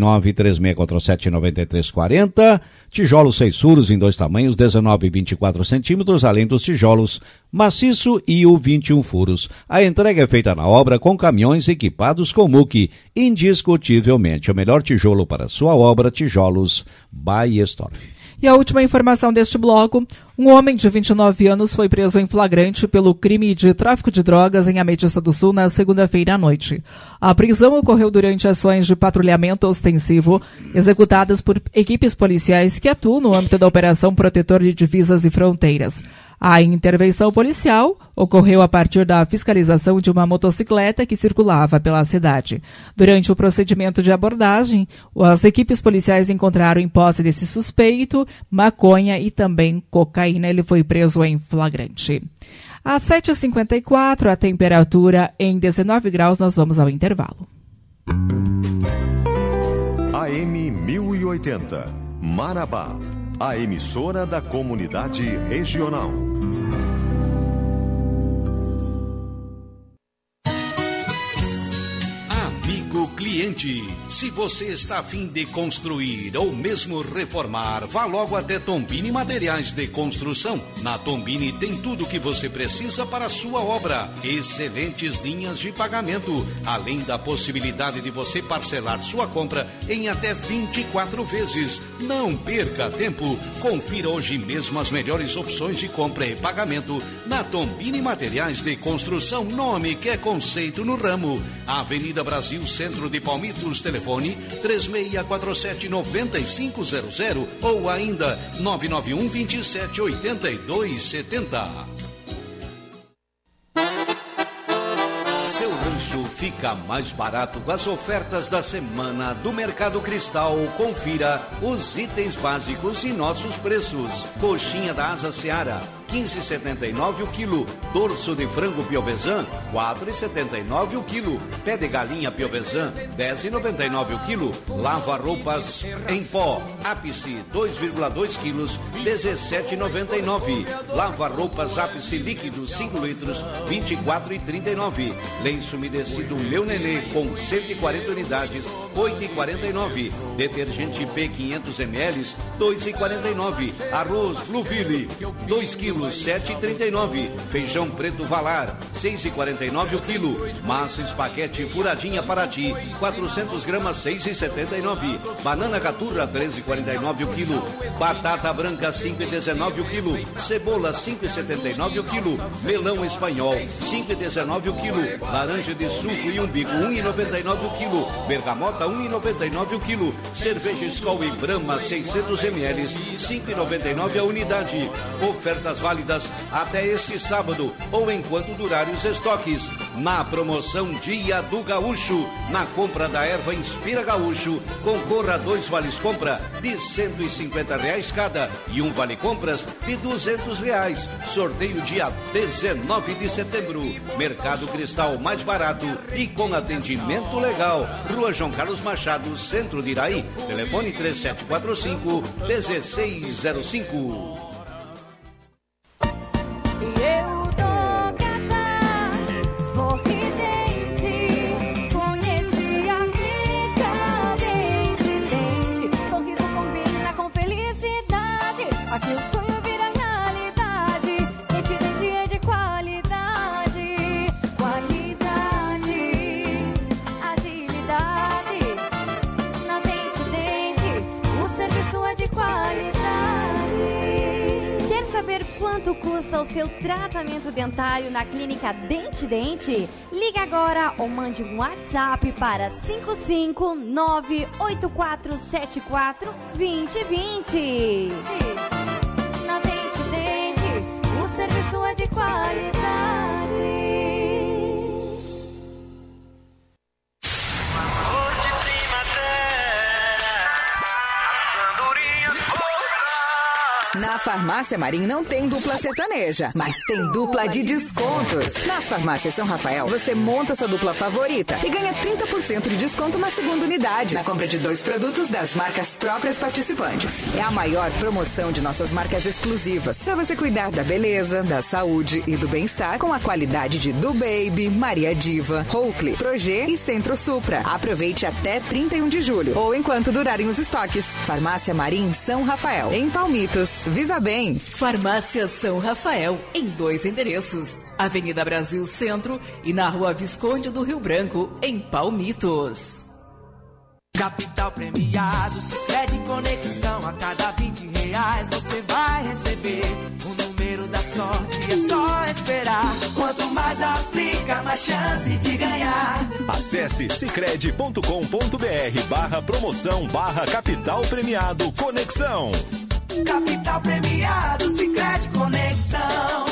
49-3647-9340, tijolos 6 furos em 2 tamanhos, 19 e 24 centímetros, além dos tijolos maciço e o 21 furos. A entrega é feita na obra com caminhões equipados com muque, indiscutivelmente o melhor tijolo para a sua obra, Tijolos Baestorff. E a última informação deste bloco, um homem de 29 anos foi preso em flagrante pelo crime de tráfico de drogas em Ametista do Sul na segunda-feira à noite. A prisão ocorreu durante ações de patrulhamento ostensivo executadas por equipes policiais que atuam no âmbito da Operação Protetor de Divisas e Fronteiras. A intervenção policial ocorreu a partir da fiscalização de uma motocicleta que circulava pela cidade. Durante o procedimento de abordagem, as equipes policiais encontraram em posse desse suspeito maconha e também cocaína. Ele foi preso em flagrante. Às 7h54, a temperatura em 19 graus, nós vamos ao intervalo. AM 1080, Marabá. A emissora da comunidade regional. Amigo cliente, se você está a fim de construir ou mesmo reformar, vá logo até Tombini Materiais de Construção. Na Tombini tem tudo o que você precisa para a sua obra. Excelentes linhas de pagamento, além da possibilidade de você parcelar sua compra em até 24 vezes. Não perca tempo. Confira hoje mesmo as melhores opções de compra e pagamento na Tombini Materiais de Construção. Nome que é conceito no ramo. Avenida Brasil, Centro de Palmitos, telefone 3647-9500 ou ainda 991-278270. Seu rancho fica mais barato com as ofertas da semana do Mercado Cristal. Confira os itens básicos e nossos preços. Coxinha da Asa Seara, 15,79 o quilo. Dorso de frango Piovesan, 4,79 o quilo. Pé de galinha Piovesan, 10,99 o quilo. Lava-roupas em pó, Ápice, 2,2 quilos, 17,99. Lava-roupas Ápice líquido, 5 litros, 24,39. Lenço umedecido Meu Nenê com 140 unidades, 8,49. Detergente P 500 ml, 2,49. Arroz Blueville, 2 quilos, 7,39. Feijão preto Valar, 6,49 o quilo. Massa espaguete furadinha Paraty, 400 gramas, 6,79. Banana caturra, 13,49 o quilo. Batata branca, 5,19 o quilo. Cebola, 5,79 o quilo. Melão espanhol, 5,19 o quilo. Laranja de suco e umbigo, 1,99 o quilo. Bergamota, 1,99 o quilo. Cerveja Skol e Brahma, 600 ml, 5,99 a unidade. Ofertas válidas até este sábado ou enquanto durarem os estoques. Na promoção Dia do Gaúcho, na compra da erva Inspira Gaúcho, concorra a 2 vales compra de R$150 cada e um vale compras de R$200. Sorteio dia 19 de setembro. Mercado Cristal mais barato e com atendimento legal. Rua João Carlos Machado, Centro de Iraí. Telefone 3745-1605. Aqui o sonho vira realidade. Dente Dente é de qualidade. Qualidade, agilidade. Na Dente Dente, o serviço é de qualidade. Quer saber quanto custa o seu tratamento dentário na clínica Dente Dente? Ligue agora ou mande um WhatsApp para 55984742020. Na Dente Dente, o serviço é de qualidade. Na Farmácia Marim não tem dupla sertaneja, mas tem dupla de descontos. Nas Farmácias São Rafael, você monta sua dupla favorita e ganha 30% de desconto na segunda unidade, na compra de 2 produtos das marcas próprias participantes. É a maior promoção de nossas marcas exclusivas, para você cuidar da beleza, da saúde e do bem-estar com a qualidade de Do Baby, Maria Diva, Oakley, Progê e Centro Supra. Aproveite até 31 de julho, ou enquanto durarem os estoques. Farmácia Marim São Rafael, em Palmitos. Viva bem! Farmácia São Rafael, em 2 endereços. Avenida Brasil Centro e na Rua Visconde do Rio Branco, em Palmitos. Capital Premiado, Sicredi Conexão. A cada R$20 você vai receber o número da sorte. É só esperar. Quanto mais aplica, mais chance de ganhar. Acesse sicredi.com.br/promoção/Capital Premiado Conexão. Capital Premiado, Sicredi Conexão.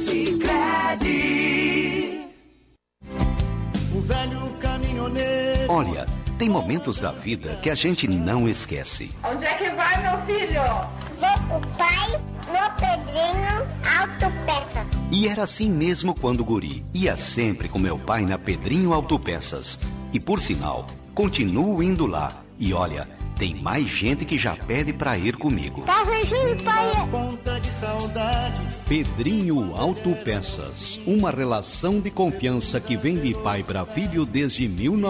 Sicredi. O velho caminhoneiro. Olha, tem momentos da vida que a gente não esquece. Onde é que vai, meu filho? Vou com o pai no Pedrinho Autopeças. E era assim mesmo quando guri. Ia sempre com meu pai na Pedrinho Autopeças. E por sinal, continuo indo lá. E olha, tem mais gente que já pede pra ir comigo. Tá junto, pai. Ponta de saudade. Pedrinho Autopeças, uma relação de confiança que vem de pai para filho desde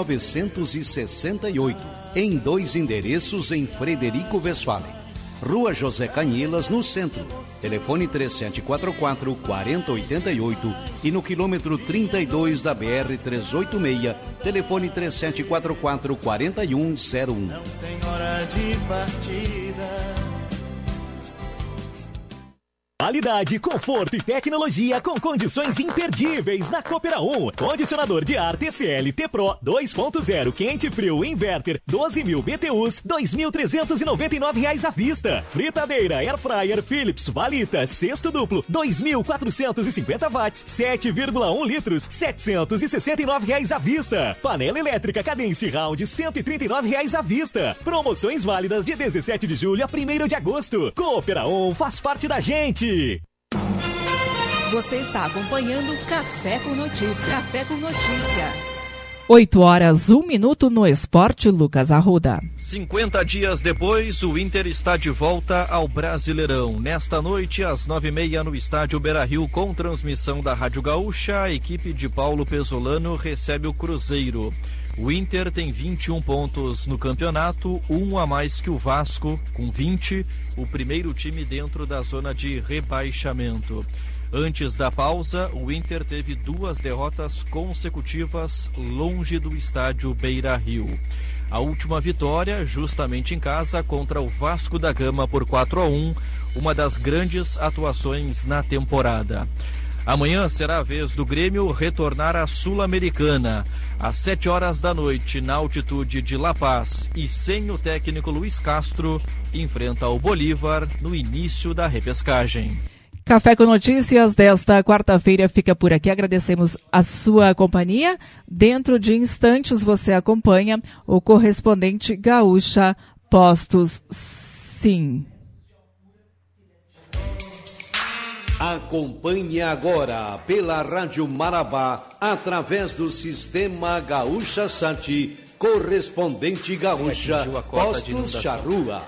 1968, em 2 endereços em Frederico Westphalen. Rua José Canhelas, no centro. Telefone 3744-4088 e no quilômetro 32 da BR-386, telefone 3744-4101. Não tem hora de partida. Qualidade, conforto e tecnologia com condições imperdíveis na Coopera 1. Condicionador de ar TCL T-Pro 2.0 quente frio inverter 12.000 BTUs, R$2.399 à vista. Fritadeira Air Fryer Philips Valita cesto duplo 2.450 watts, 7,1 litros, R$769 à vista. Panela elétrica Cadence Round R$139 à vista. Promoções válidas de 17 de julho a 1º de agosto. Coopera 1 faz parte da gente. Você está acompanhando Café com Notícia. Café com Notícia. 8h01 no Esporte, Lucas Arruda. 50 dias depois, o Inter está de volta ao Brasileirão. Nesta noite, às 9h30, no estádio Beira-Rio, com transmissão da Rádio Gaúcha, a equipe de Paulo Pesolano recebe o Cruzeiro. O Inter tem 21 pontos no campeonato, 1 a mais que o Vasco, com 20, o primeiro time dentro da zona de rebaixamento. Antes da pausa, o Inter teve 2 derrotas consecutivas longe do estádio Beira-Rio. A última vitória, justamente em casa, contra o Vasco da Gama por 4-1, uma das grandes atuações na temporada. Amanhã será a vez do Grêmio retornar à Sul-Americana. Às 7h da noite, na altitude de La Paz e sem o técnico Luiz Castro, enfrenta o Bolívar no início da repescagem. Café com Notícias desta quarta-feira fica por aqui. Agradecemos a sua companhia. Dentro de instantes você acompanha o correspondente Gaúcha Postos Sim. Acompanhe agora pela Rádio Marabá, através do Sistema Gaúcha Sat, correspondente Gaúcha Postos Charrua.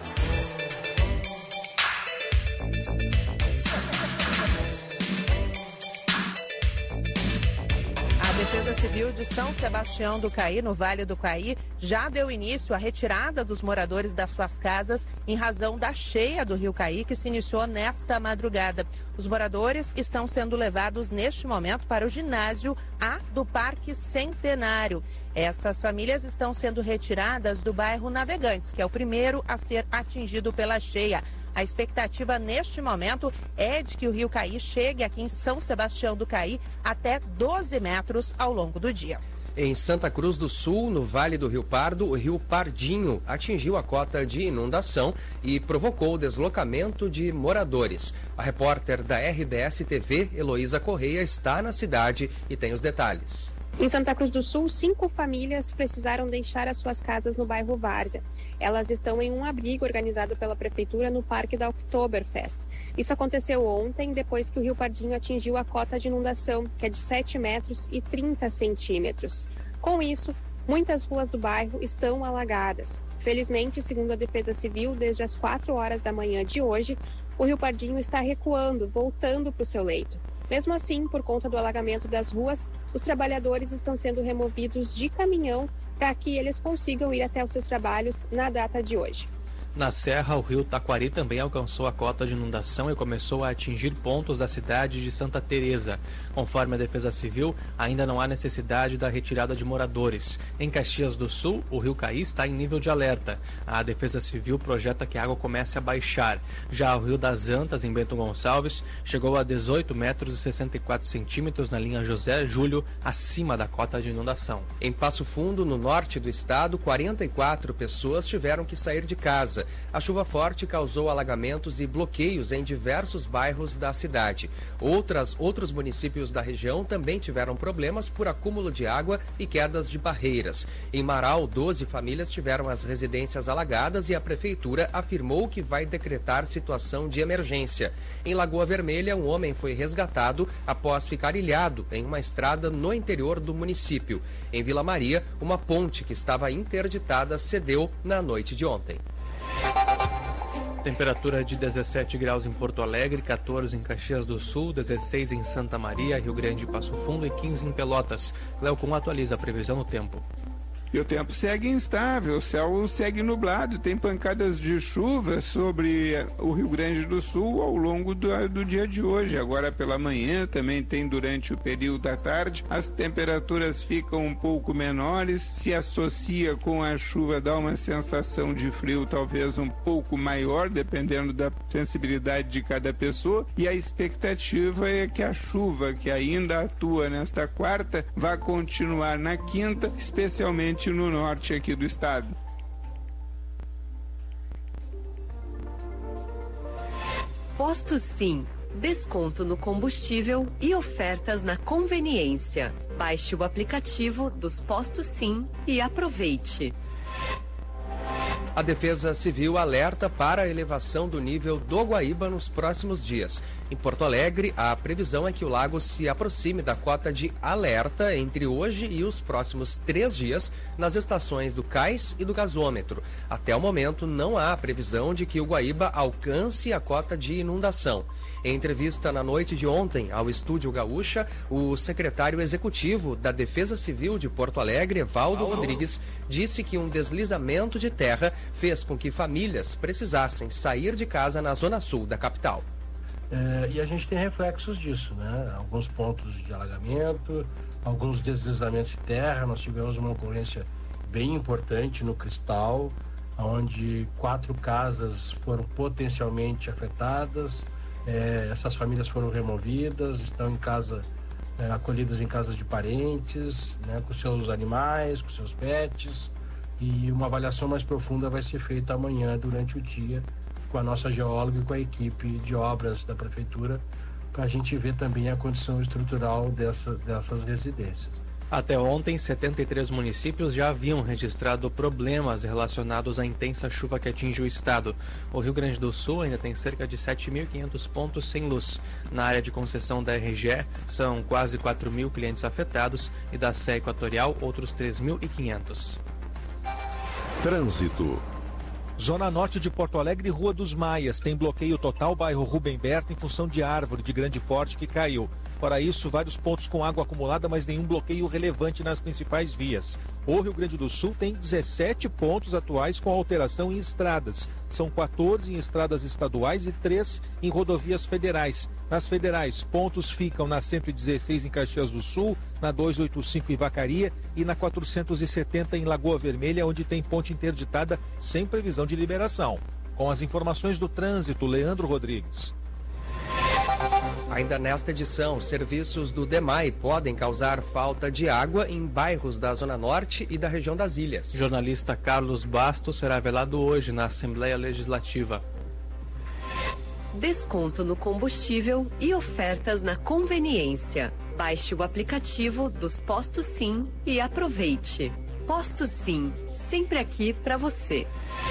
A Defesa Civil de São Sebastião do Caí, no Vale do Caí, já deu início à retirada dos moradores das suas casas em razão da cheia do Rio Caí, que se iniciou nesta madrugada. Os moradores estão sendo levados neste momento para o ginásio A do Parque Centenário. Essas famílias estão sendo retiradas do bairro Navegantes, que é o primeiro a ser atingido pela cheia. A expectativa neste momento é de que o Rio Caí chegue aqui em São Sebastião do Caí até 12 metros ao longo do dia. Em Santa Cruz do Sul, no Vale do Rio Pardo, o rio Pardinho atingiu a cota de inundação e provocou o deslocamento de moradores. A repórter da RBS TV, Heloísa Correia, está na cidade e tem os detalhes. Em Santa Cruz do Sul, 5 famílias precisaram deixar as suas casas no bairro Várzea. Elas estão em um abrigo organizado pela Prefeitura no Parque da Oktoberfest. Isso aconteceu ontem, depois que o Rio Pardinho atingiu a cota de inundação, que é de 7 metros e 30 centímetros. Com isso, muitas ruas do bairro estão alagadas. Felizmente, segundo a Defesa Civil, desde as 4 horas da manhã de hoje, o Rio Pardinho está recuando, voltando para o seu leito. Mesmo assim, por conta do alagamento das ruas, os trabalhadores estão sendo removidos de caminhão para que eles consigam ir até os seus trabalhos na data de hoje. Na Serra, o rio Taquari também alcançou a cota de inundação e começou a atingir pontos da cidade de Santa Teresa. Conforme a Defesa Civil, ainda não há necessidade da retirada de moradores. Em Caxias do Sul, o Rio Caí está em nível de alerta. A Defesa Civil projeta que a água comece a baixar. Já o Rio das Antas, em Bento Gonçalves, chegou a 18 metros e 64 centímetros na linha José Júlio, acima da cota de inundação. Em Passo Fundo, no norte do estado, 44 pessoas tiveram que sair de casa. A chuva forte causou alagamentos e bloqueios em diversos bairros da cidade. Outros municípios da região também tiveram problemas por acúmulo de água e quedas de barreiras. Em Marau, 12 famílias tiveram as residências alagadas e a prefeitura afirmou que vai decretar situação de emergência. Em Lagoa Vermelha, um homem foi resgatado após ficar ilhado em uma estrada no interior do município. Em Vila Maria, uma ponte que estava interditada cedeu na noite de ontem. Temperatura de 17 graus em Porto Alegre, 14 em Caxias do Sul, 16 em Santa Maria, Rio Grande e Passo Fundo e 15 em Pelotas. Cleocum atualiza a previsão do tempo. E o tempo segue instável, o céu segue nublado, tem pancadas de chuva sobre o Rio Grande do Sul ao longo do dia de hoje. Agora pela manhã, também tem durante o período da tarde, as temperaturas ficam um pouco menores, se associa com a chuva, dá uma sensação de frio talvez um pouco maior, dependendo da sensibilidade de cada pessoa, e a expectativa é que a chuva, que ainda atua nesta quarta, vai continuar na quinta, especialmente no norte aqui do estado. Posto Sim, desconto no combustível e ofertas na conveniência. Baixe o aplicativo dos Postos Sim e aproveite. A Defesa Civil alerta para a elevação do nível do Guaíba nos próximos dias. Em Porto Alegre, a previsão é que o lago se aproxime da cota de alerta entre hoje e os próximos 3 dias nas estações do cais e do gasômetro. Até o momento, não há previsão de que o Guaíba alcance a cota de inundação. Em entrevista na noite de ontem ao Estúdio Gaúcha, o secretário executivo da Defesa Civil de Porto Alegre, Evaldo Rodrigues, disse que um deslizamento de terra fez com que famílias precisassem sair de casa na zona sul da capital. E a gente tem reflexos disso, né? Alguns pontos de alagamento, alguns deslizamentos de terra. Nós tivemos uma ocorrência bem importante no Cristal, onde 4 casas foram potencialmente afetadas. Essas famílias foram removidas, estão em casa, acolhidas em casas de parentes, né, com seus animais, com seus pets, e uma avaliação mais profunda vai ser feita amanhã durante o dia com a nossa geóloga e com a equipe de obras da prefeitura para a gente ver também a condição estrutural dessas residências. Até ontem, 73 municípios já haviam registrado problemas relacionados à intensa chuva que atinge o estado. O Rio Grande do Sul ainda tem cerca de 7.500 pontos sem luz. Na área de concessão da RGE, são quase 4.000 clientes afetados e da CE Equatorial, outros 3.500. Trânsito. Zona Norte de Porto Alegre, Rua dos Maias, tem bloqueio total, bairro Rubem Berta, em função de árvore de grande porte que caiu. Fora isso, vários pontos com água acumulada, mas nenhum bloqueio relevante nas principais vias. O Rio Grande do Sul tem 17 pontos atuais com alteração em estradas. São 14 em estradas estaduais e 3 em rodovias federais. Nas federais, pontos ficam na 116 em Caxias do Sul, na 285 em Vacaria e na 470 em Lagoa Vermelha, onde tem ponte interditada sem previsão de liberação. Com as informações do trânsito, Leandro Rodrigues. Ainda nesta edição, serviços do DEMAI podem causar falta de água em bairros da Zona Norte e da região das Ilhas. O jornalista Carlos Bastos será velado hoje na Assembleia Legislativa. Desconto no combustível e ofertas na conveniência. Baixe o aplicativo dos Postos Sim e aproveite. Postos Sim, sempre aqui para você.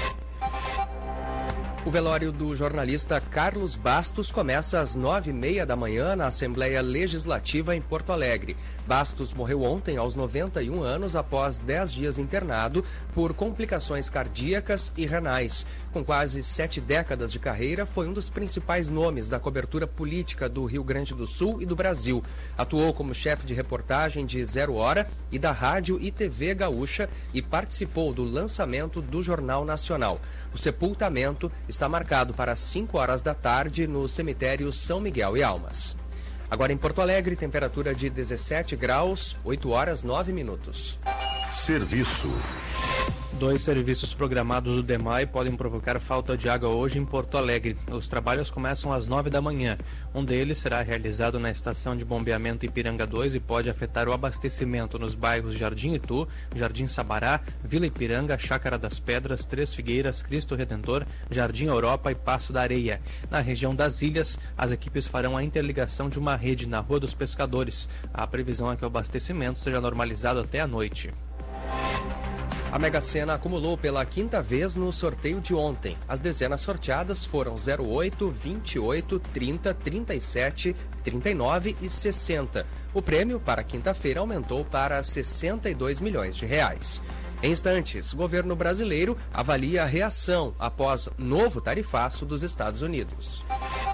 O velório do jornalista Carlos Bastos começa às 9h30 da manhã na Assembleia Legislativa em Porto Alegre. Bastos morreu ontem aos 91 anos após 10 dias internado por complicações cardíacas e renais. Com quase 7 décadas de carreira, foi um dos principais nomes da cobertura política do Rio Grande do Sul e do Brasil. Atuou como chefe de reportagem de 0 Hora e da Rádio e TV Gaúcha e participou do lançamento do Jornal Nacional. O sepultamento está marcado para 5 horas da tarde no cemitério São Miguel e Almas. Agora em Porto Alegre, temperatura de 17 graus, 8 horas 9 minutos. Serviço. 2 serviços programados do DEMAI podem provocar falta de água hoje em Porto Alegre. Os trabalhos começam às 9 da manhã. Um deles será realizado na estação de bombeamento Ipiranga 2 e pode afetar o abastecimento nos bairros Jardim Itu, Jardim Sabará, Vila Ipiranga, Chácara das Pedras, Três Figueiras, Cristo Redentor, Jardim Europa e Passo da Areia. Na região das Ilhas, as equipes farão a interligação de uma rede na Rua dos Pescadores. A previsão é que o abastecimento seja normalizado até a noite. A Mega Sena acumulou pela 5ª vez no sorteio de ontem. As dezenas sorteadas foram 08, 28, 30, 37, 39 e 60. O prêmio para quinta-feira aumentou para 62 milhões de reais. Em instantes, o governo brasileiro avalia a reação após novo tarifaço dos Estados Unidos.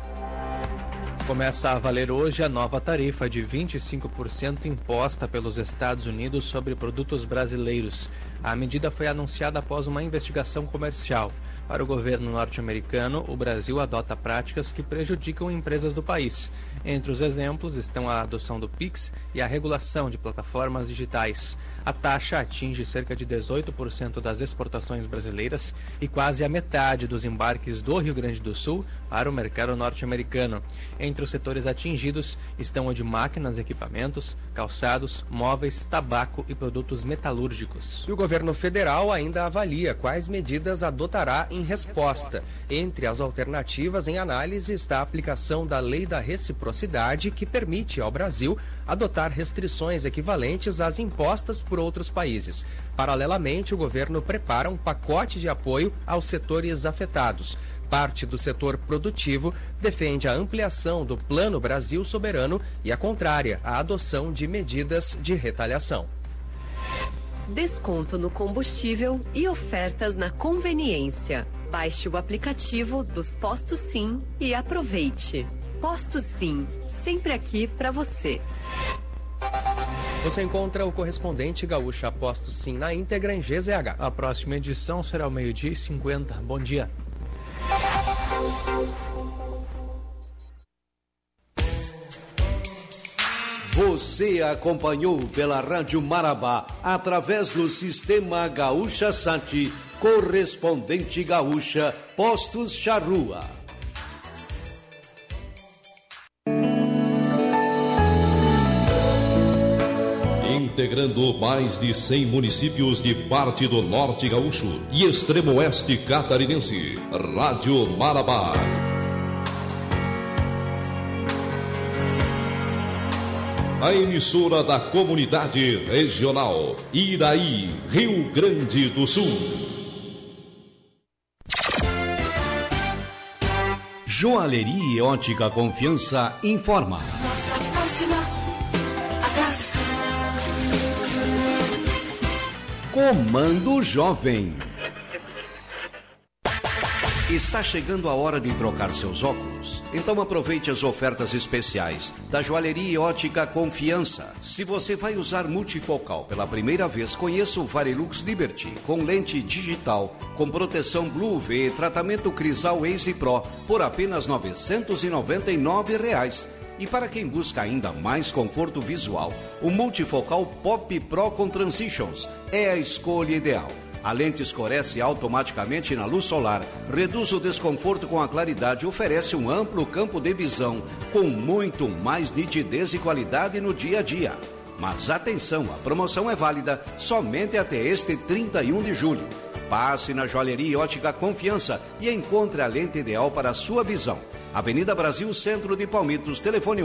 Começa a valer hoje a nova tarifa de 25% imposta pelos Estados Unidos sobre produtos brasileiros. A medida foi anunciada após uma investigação comercial. Para o governo norte-americano, o Brasil adota práticas que prejudicam empresas do país. Entre os exemplos estão a adoção do PIX e a regulação de plataformas digitais. A taxa atinge cerca de 18% das exportações brasileiras e quase a metade dos embarques do Rio Grande do Sul para o mercado norte-americano. Entre os setores atingidos estão o de máquinas, equipamentos, calçados, móveis, tabaco e produtos metalúrgicos. E o governo federal ainda avalia quais medidas adotará em resposta. Entre as alternativas em análise está a aplicação da Lei da Reciprocidade, que permite ao Brasil adotar restrições equivalentes às impostas por outros países. Paralelamente, o governo prepara um pacote de apoio aos setores afetados. Parte do setor produtivo defende a ampliação do Plano Brasil Soberano e a contrária à adoção de medidas de retaliação. Desconto no combustível e ofertas na conveniência. Baixe o aplicativo dos Postos Sim e aproveite. Postos Sim, sempre aqui para você. Você encontra o correspondente Gaúcha Postos Sim na íntegra em GZH. A próxima edição será ao 12h50. Bom dia. Você acompanhou pela Rádio Marabá, através do Sistema Gaúcha Sat, correspondente Gaúcha, Postos Charrua. Integrando mais de 100 municípios de parte do Norte Gaúcho e Extremo Oeste Catarinense, Rádio Marabá. a emissora da comunidade regional Iraí, Rio Grande do Sul. Joalheria e Ótica Confiança informa. Nossa próxima atração. Comando Jovem. Está chegando a hora de trocar seus óculos? Então aproveite as ofertas especiais da Joalheria e Ótica Confiança. Se você vai usar multifocal pela primeira vez, conheça o Varilux Liberty com lente digital, com proteção Blue UV, tratamento Crisal Ace Pro por apenas R$ 999. E para quem busca ainda mais conforto visual, o multifocal Pop Pro com Transitions é a escolha ideal. A lente escurece automaticamente na luz solar, reduz o desconforto com a claridade e oferece um amplo campo de visão com muito mais nitidez e qualidade no dia a dia. Mas atenção, a promoção é válida somente até este 31 de julho. Passe na Joalheria e Ótica Confiança e encontre a lente ideal para a sua visão. Avenida Brasil, Centro de Palmitos, telefone